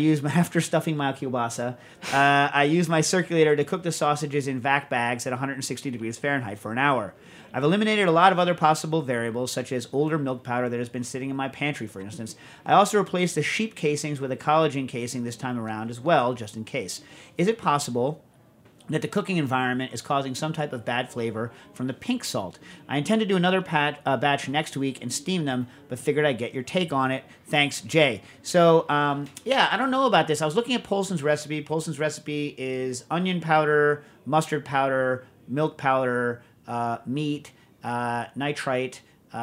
kielbasa, I use my circulator to cook the sausages in vac bags at 160 degrees Fahrenheit for an hour. I've eliminated a lot of other possible variables, such as older milk powder that has been sitting in my pantry, for instance. I also replaced the sheep casings with a collagen casing this time around as well, just in case. Is it possible that the cooking environment is causing some type of bad flavor from the pink salt? I intend to do another batch next week and steam them, but figured I'd get your take on it. Thanks, Jay. So, I don't know about this. I was looking at Polson's recipe. Polson's recipe is onion powder, mustard powder, milk powder, meat, nitrite,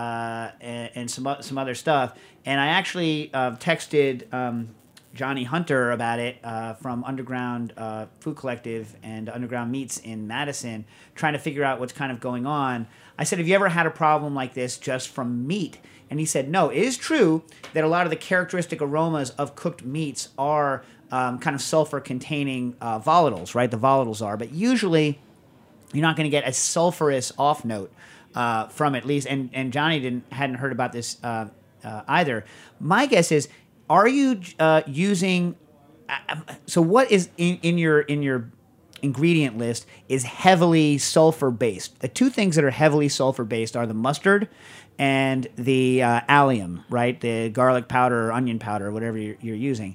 and some other stuff. And I actually texted Johnny Hunter about it from Underground Food Collective and Underground Meats in Madison, trying to figure out what's kind of going on. I said, have you ever had a problem like this just from meat? And he said, no. It is true that a lot of the characteristic aromas of cooked meats are kind of sulfur-containing volatiles, right? The volatiles are. But usually you're not going to get a sulfurous off note from it, at least. And Johnny hadn't heard about this either. My guess is, are you using? So what is in your ingredient list is heavily sulfur based. The two things that are heavily sulfur based are the mustard and the allium, right? The garlic powder or onion powder or whatever you're using.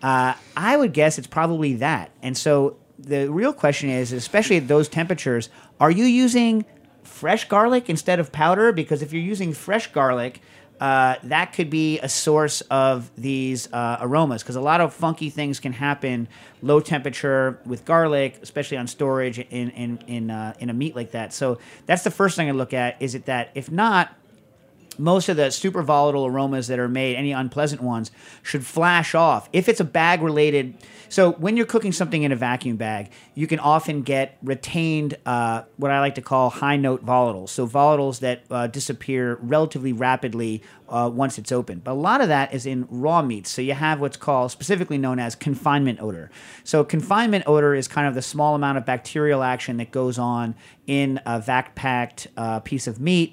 I would guess it's probably that. And so the real question is, especially at those temperatures, are you using fresh garlic instead of powder? Because if you're using fresh garlic, that could be a source of these aromas, because a lot of funky things can happen low temperature with garlic, especially on storage in a meat like that. So that's the first thing I look at. Is it that? If not, most of the super volatile aromas that are made, any unpleasant ones, should flash off. If it's a bag-related... So when you're cooking something in a vacuum bag, you can often get retained, what I like to call high-note volatiles. So volatiles that disappear relatively rapidly once it's open. But a lot of that is in raw meats. So you have what's called, specifically known as confinement odor. So confinement odor is kind of the small amount of bacterial action that goes on in a vac-packed piece of meat,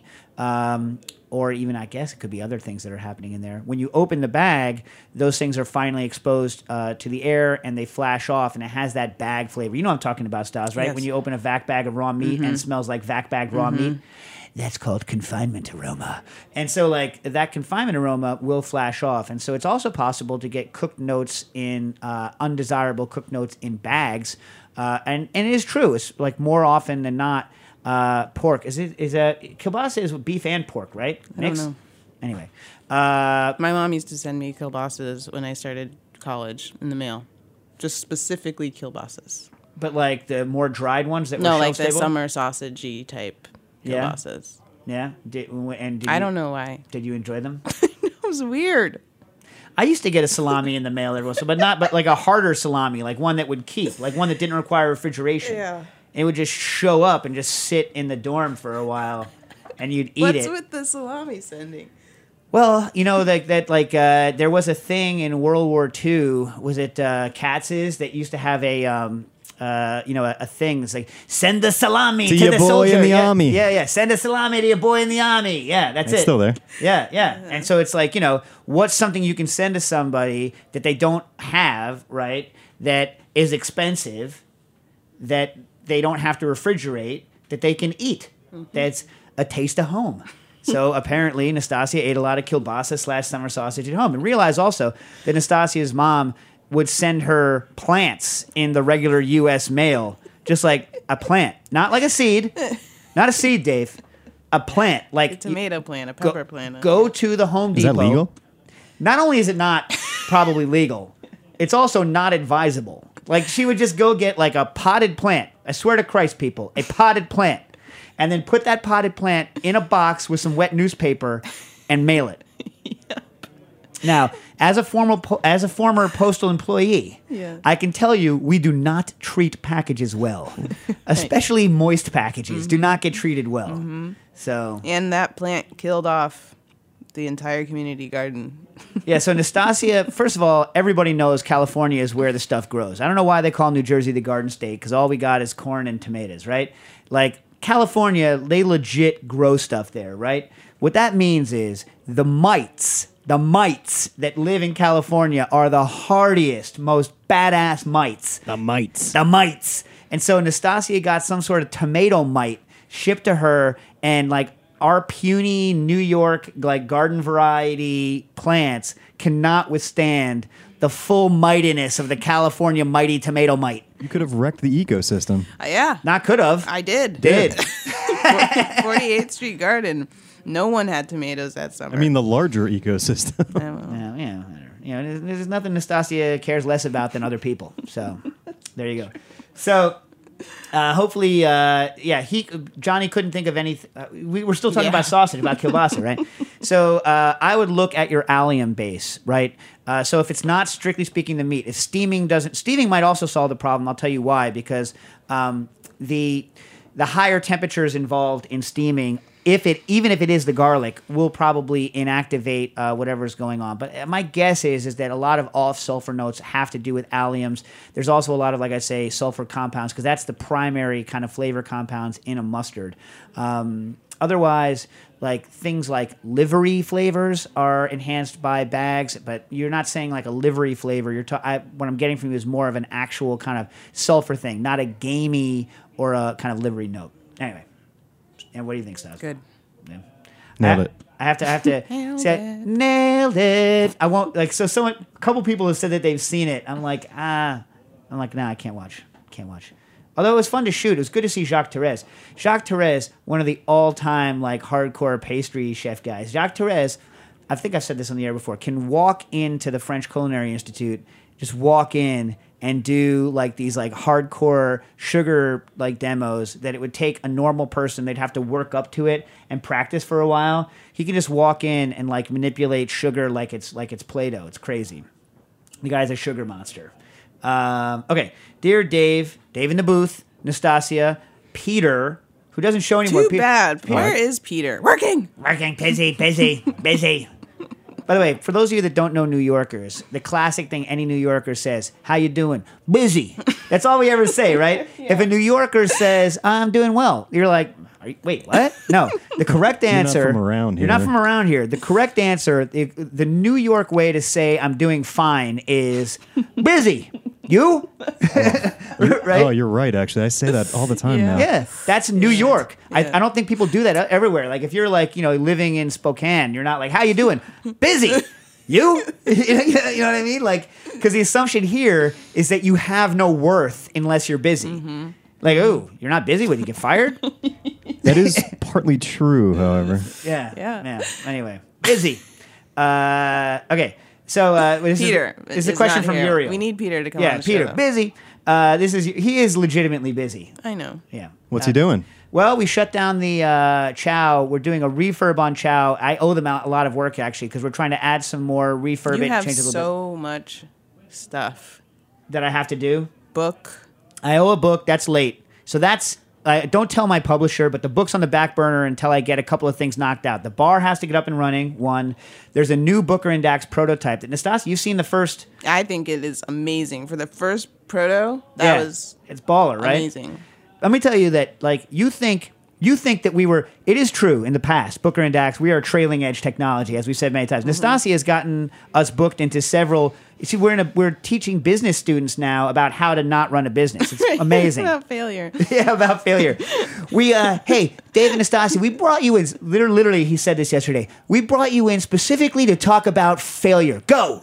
or even, I guess, it could be other things that are happening in there. When you open the bag, those things are finally exposed to the air, and they flash off, and it has that bag flavor. You know what I'm talking about, Stas, right? Yes. When you open a vac bag of raw meat and it smells like vac bag raw meat. that's called confinement aroma. And so, like, that confinement aroma will flash off. And so it's also possible to get cooked notes in undesirable cooked notes in bags. And it is true. It's like more often than not, pork. Kielbasa is beef and pork, right? I don't know. Anyway. My mom used to send me kielbasas when I started college in the mail. Just specifically kielbasas. But like the more dried ones that were No, like the shelf-stable? summer sausage-y type Yeah? kielbasas. Yeah? I don't know why. Did you enjoy them? It was weird. I used to get a salami in the mail every once in a while, but like a harder salami, like one that would keep, like one that didn't require refrigeration. Yeah. It would just show up and just sit in the dorm for a while, and you'd eat What's it. with the salami sending? Well, you know there was a thing in World War II. Was it Katz's that used to have a thing? It's like send the salami to your the boy soldier in the yeah, army. Yeah. Send a salami to your boy in the army. Yeah, that's It's it. still there. Yeah. And so it's like, what's something you can send to somebody that they don't have, right? That is expensive, that they don't have to refrigerate, that they can eat. That's a taste of home. So apparently Nastasia ate a lot of kielbasa / summer sausage at home. And realize also that Nastasia's mom would send her plants in the regular U.S. mail, just like a plant. Not like a seed. Not a seed, Dave. A plant. Like A tomato plant, a pepper plant. Go to the Home Is Depot. that legal? Not only is it not probably legal, it's also not advisable. Like, she would just go get like a potted plant. I swear to Christ, people, a potted plant. And then put that potted plant in a box with some wet newspaper and mail it. Yep. Now, as a former postal employee, Yeah. I can tell you we do not treat packages well. Especially moist packages do not get treated well. So And that plant killed off the entire community garden. yeah, so Nastasia, first of all, everybody knows California is where the stuff grows. I don't know why they call New Jersey the Garden State, because all we got is corn and tomatoes, right? Like, California, they legit grow stuff there, right? What that means is the mites that live in California are the hardiest, most badass mites. The mites. The mites. And so Nastasia got some sort of tomato mite shipped to her, and like our puny New York like garden variety plants cannot withstand the full mightiness of the California mighty tomato mite. You could have wrecked the ecosystem. Yeah. Not could have. I did. Did. 48th Street Garden. No one had tomatoes that summer. I mean, the larger ecosystem. Yeah, whatever. There's nothing Nastasia cares less about than other people. So there you go. So hopefully, Johnny couldn't think of anything. We were still talking about sausage, about kielbasa, right? So I would look at your allium base, right? So if it's not strictly speaking the meat, if steaming might also solve the problem. I'll tell you why, because the higher temperatures involved in steaming, even if it is the garlic, will probably inactivate whatever's going on. But my guess is that a lot of off sulfur notes have to do with alliums. There's also a lot of, like I say, sulfur compounds, because that's the primary kind of flavor compounds in a mustard. Otherwise, like things like livery flavors are enhanced by bags, but you're not saying like a livery flavor. What I'm getting from you is more of an actual kind of sulfur thing, not a gamey or a kind of livery note. Anyway. And what do you think, Stas? Good. Yeah. Nailed it. I have to nailed it. I won't a couple people have said that they've seen it. I'm like, nah, I can't watch. Although it was fun to shoot. It was good to see Jacques Therese. Jacques Therese, one of the all-time like hardcore pastry chef guys. Jacques Therese, I think I've said this on the air before, can walk into the French Culinary Institute, just walk in and do like these like hardcore sugar like demos that it would take a normal person, they'd have to work up to it and practice for a while. He can just walk in and like manipulate sugar like it's Play-Doh. It's crazy. The guy's a sugar monster. Okay, dear Dave in the booth, Nastasia, Peter, who doesn't show anymore. Too bad. Where is Peter? Working, busy. By the way, for those of you that don't know New Yorkers, the classic thing any New Yorker says, how you doing? Busy. That's all we ever say, right? Yeah. If a New Yorker says, I'm doing well, you're like, wait, what? No. The correct answer... You're not from around here. You're not from around here. The correct answer, the New York way to say I'm doing fine is busy. You? Right? Oh, you're right. Actually, I say that all the time now. Yeah, that's New York. Yeah. I don't think people do that everywhere. Like if you're like, living in Spokane, you're not like, how you doing? Busy. You? You know what I mean? Like, because the assumption here is that you have no worth unless you're busy. Mm-hmm. Like, oh, you're not busy when you get fired? That is partly true, however. Yeah. Anyway, busy. Okay. So Peter this is a question not from here. Uriel. We need Peter to come on Yeah, the Peter, show. busy. He is legitimately busy. I know. Yeah. What's he doing? Well, we shut down the Chow. We're doing a refurb on Chow. I owe them a lot of work, actually, because we're trying to add some more refurb. You have change it a little so much stuff. bit that I have to do. Book. I owe a book. That's late. So that's... don't tell my publisher, but the book's on the back burner until I get a couple of things knocked out. The bar has to get up and running, one. There's a new Booker and Dax prototype. Nastasia, you've seen the first... I think it is amazing. For the first proto, that was it's baller, right? amazing. Let me tell you that, like, you think that we were... It is true in the past, Booker and Dax, we are trailing edge technology, as we've said many times. Nastasia has gotten us booked into several... You see, we're teaching business students now about how to not run a business. It's amazing. About failure. Yeah, about failure. We, hey, Dave and Nastasia, we brought you in, literally, he said this yesterday, we brought you in specifically to talk about failure. Go!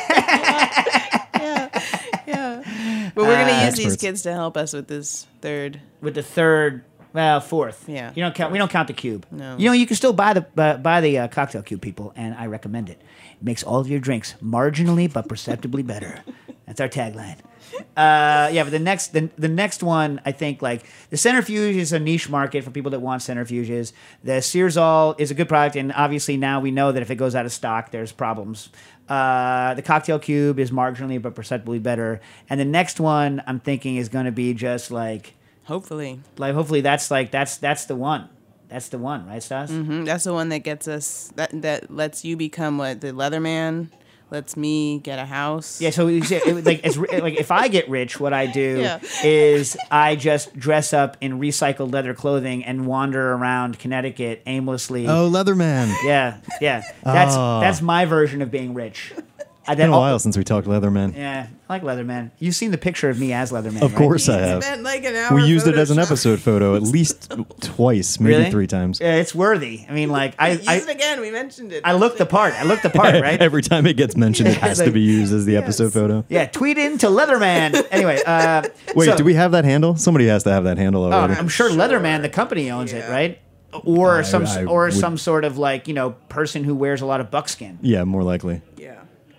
Yeah. But we're going to use these experts. kids to help us with this third. With the third, well, fourth. Yeah. We don't count the cube. No. You can still buy the cocktail cube, people, and I recommend it. It makes all of your drinks marginally but perceptibly better. That's our tagline. But the next one, I think, like, the centrifuge is a niche market for people that want centrifuges. The Searsall is a good product, and obviously now we know that if it goes out of stock, there's problems. The cocktail cube is marginally but perceptibly better, and the next one I'm thinking is going to be just like Hopefully. hopefully that's the one. That's the one, right, Stas? Mm-hmm. That's the one that gets us, that lets you become what, the Leatherman, lets me get a house. Yeah, so if I get rich, what I do Yeah. is I just dress up in recycled leather clothing and wander around Connecticut aimlessly. Oh, Leatherman. Yeah. That's my version of being rich. It's been a while since we talked Leatherman. Yeah, I like Leatherman. You've seen the picture of me as Leatherman, Of right? course I have. Spent like an hour We used it as an Photoshop. episode photo at least twice, maybe Really? 3 times. Yeah, it's worthy. I mean, like Use it again. We mentioned it. I look the part. Right? Every time it gets mentioned, it has to be used as the episode photo. Yeah, tweet into Leatherman. Anyway, Wait, so- do we have that handle? Somebody has to have that handle Oh, already. I'm sure Leatherman, the company, owns it, right? Or some I would- some sort of like person who wears a lot of buckskin. Yeah, more likely. Yeah.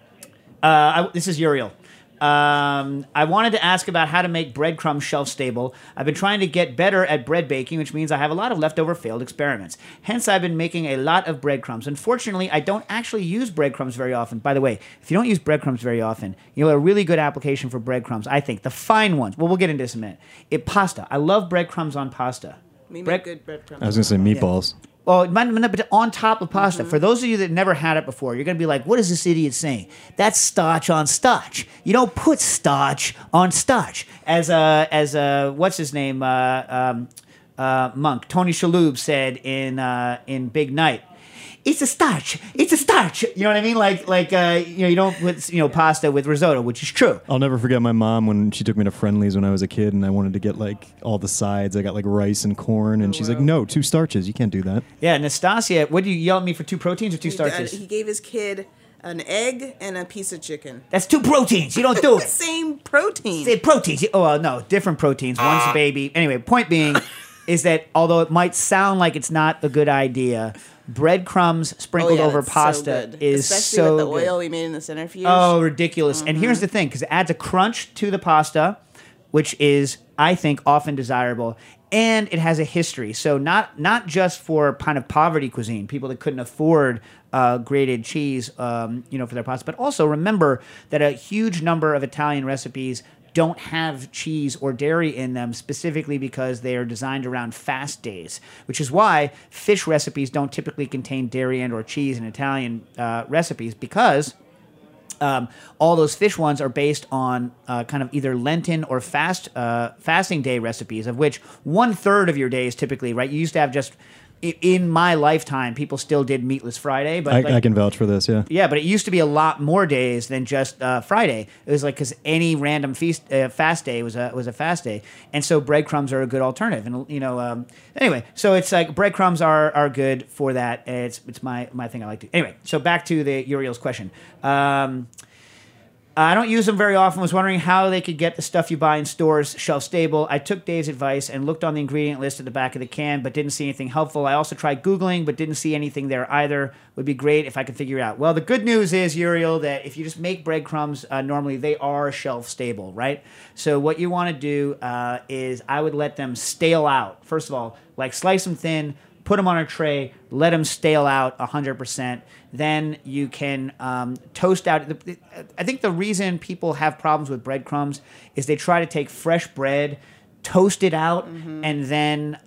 This is Uriel. I wanted to ask about how to make breadcrumbs shelf stable. I've been trying to get better at bread baking, which means I have a lot of leftover failed experiments. Hence, I've been making a lot of breadcrumbs. Unfortunately, I don't actually use breadcrumbs very often. By the way, if you don't use breadcrumbs very often, a really good application for breadcrumbs, I think, the fine ones. Well, we'll get into this in a minute. Pasta. I love breadcrumbs on pasta. We Bread- make good breadcrumbs. I was going to say meatballs. Well, it might not be on top of pasta. For those of you that never had it before, you're going to be like, what is this idiot saying? That's starch on starch. You don't put starch on starch. As what's his name, Monk, Tony Shalhoub said in Big Night. It's a starch. It's a starch. You know what I mean? You don't put pasta with risotto, which is true. I'll never forget my mom when she took me to Friendly's when I was a kid and I wanted to get like all the sides. I got like rice and corn and she's like, no, 2 starches. You can't do that. Yeah, Nastasia, what do you yell at me for 2 proteins or 2 starches? He gave his kid an egg and a piece of chicken. That's 2 proteins. You don't do it. Same protein. Say proteins. Oh, no, different proteins. One's a baby. Anyway, point being is that although it might sound like it's not a good idea, breadcrumbs sprinkled over that's pasta good. is Especially so with the good. oil we made in the centrifuge. Oh, ridiculous. And here's the thing, because it adds a crunch to the pasta, which is, I think, often desirable. And it has a history. So not just for kind of poverty cuisine, people that couldn't afford grated cheese, for their pasta, but also remember that a huge number of Italian recipes don't have cheese or dairy in them specifically because they are designed around fast days, which is why fish recipes don't typically contain dairy and or cheese in Italian recipes, because all those fish ones are based on kind of either Lenten or fasting day recipes, of which 1/3 of your day is typically, right? You used to have just in my lifetime, people still did Meatless Friday. But I can vouch for this, yeah. Yeah, but it used to be a lot more days than just Friday. It was like because any random fast day was a fast day, and so breadcrumbs are a good alternative. And anyway, so it's like breadcrumbs are good for that. It's my thing I like to. Anyway, so back to the Uriel's question. I don't use them very often. Was wondering how they could get the stuff you buy in stores shelf stable. I took Dave's advice and looked on the ingredient list at the back of the can, but didn't see anything helpful. I also tried Googling, but didn't see anything there either. Would be great if I could figure it out. Well, the good news is, Uriel, that if you just make breadcrumbs, normally they are shelf stable, right? So what you want to do is I would let them stale out. First of all, like slice them thin, put them on a tray, let them stale out 100%. Then you can toast out. I think the reason people have problems with breadcrumbs is they try to take fresh bread, toast it out, and then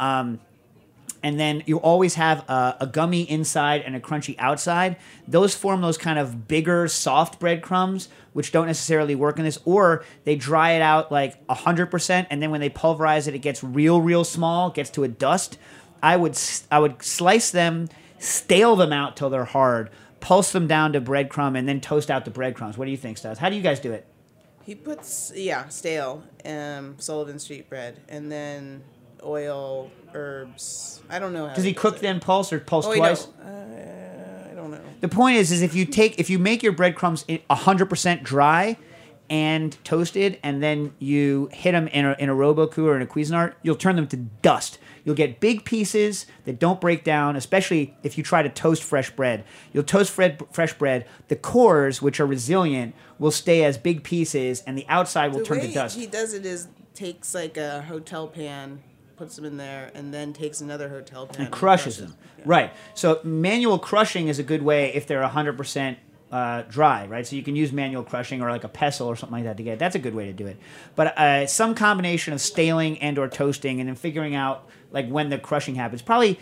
you always have a gummy inside and a crunchy outside. Those form those kind of bigger, soft breadcrumbs, which don't necessarily work in this. Or they dry it out like 100%, and then when they pulverize it, it gets real small, gets to a dust. I would slice them, stale them out till they're hard, pulse them down to breadcrumb, and then toast out the breadcrumbs. What do you think, Stas? How do you guys do it? He puts, stale, Sullivan Street bread, and then oil, herbs. I don't know how. Does he cook then pulse or pulse wait, twice? No. I don't know. The point is if you make your breadcrumbs 100% dry and toasted, and then you hit them in a Robocoo or in a Cuisinart, you'll turn them to dust. You'll get big pieces that don't break down, especially if you try to toast fresh bread. You'll toast fresh bread. The cores, which are resilient, will stay as big pieces, and the outside will turn to dust. The way he does it is takes like a hotel pan, puts them in there, and then takes another hotel pan and crushes them. Yeah. Right. So manual crushing is a good way if they're 100% dry, right? So you can use manual crushing or like a pestle or something like that to get it. That's a good way to do it. But some combination of staling and or toasting and then figuring out like when the crushing happens. Probably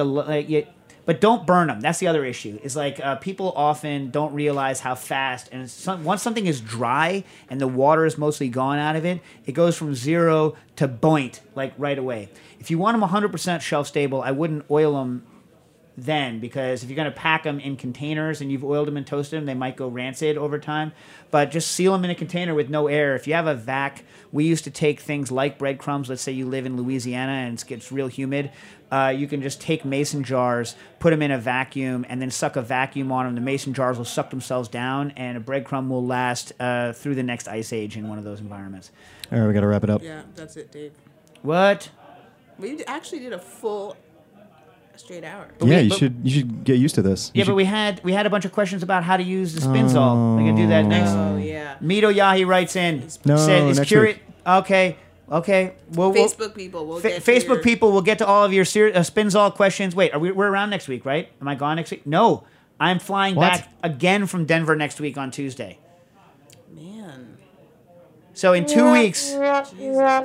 but don't burn them. That's the other issue. Is like people often don't realize how fast, and once something is dry and the water is mostly gone out of it, it goes from 0 to boint like right away. If you want them 100% shelf stable, I wouldn't oil them then, because if you're going to pack them in containers and you've oiled them and toasted them, they might go rancid over time. But just seal them in a container with no air. If you have a vac, we used to take things like breadcrumbs. Let's say you live in Louisiana and it gets real humid. You can just take mason jars, put them in a vacuum, and then suck a vacuum on them. The mason jars will suck themselves down, and a breadcrumb will last through the next ice age in one of those environments. All right, we got to wrap it up. Yeah, that's it, Dave. What? We actually did a full straight hour. You should get used to this. Yeah, but we had a bunch of questions about how to use the Spinzall. We're gonna do that next. Oh yeah. Mito Yahi writes in. No, next week. Okay. Facebook people will get people will get to all of your Spinzall questions. Wait, we're around next week, right? Am I gone next week? No, I'm flying back again from Denver next week on Tuesday. Man. So in 2 weeks, we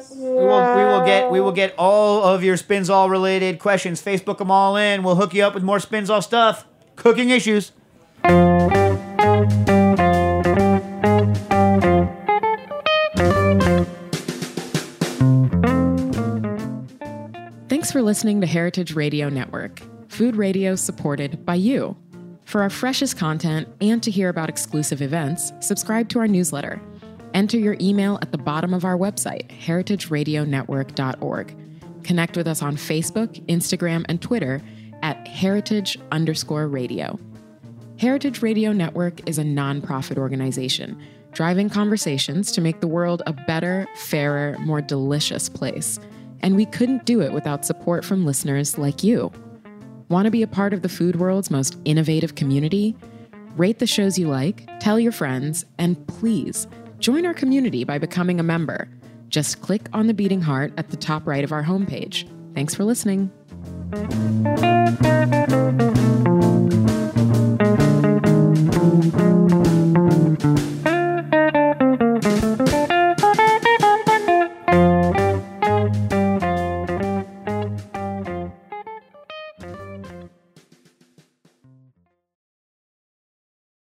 will get all of your Spinzall related questions. Facebook them all in. We'll hook you up with more Spinzall stuff. Cooking issues. Thanks for listening to Heritage Radio Network, food radio supported by you. For our freshest content and to hear about exclusive events, subscribe to our newsletter. Enter your email at the bottom of our website, heritageradionetwork.org. Connect with us on Facebook, Instagram, and Twitter at heritage_radio. Heritage Radio Network is a nonprofit organization driving conversations to make the world a better, fairer, more delicious place. And we couldn't do it without support from listeners like you. Want to be a part of the food world's most innovative community? Rate the shows you like, tell your friends, and please join our community by becoming a member. Just click on the beating heart at the top right of our homepage. Thanks for listening.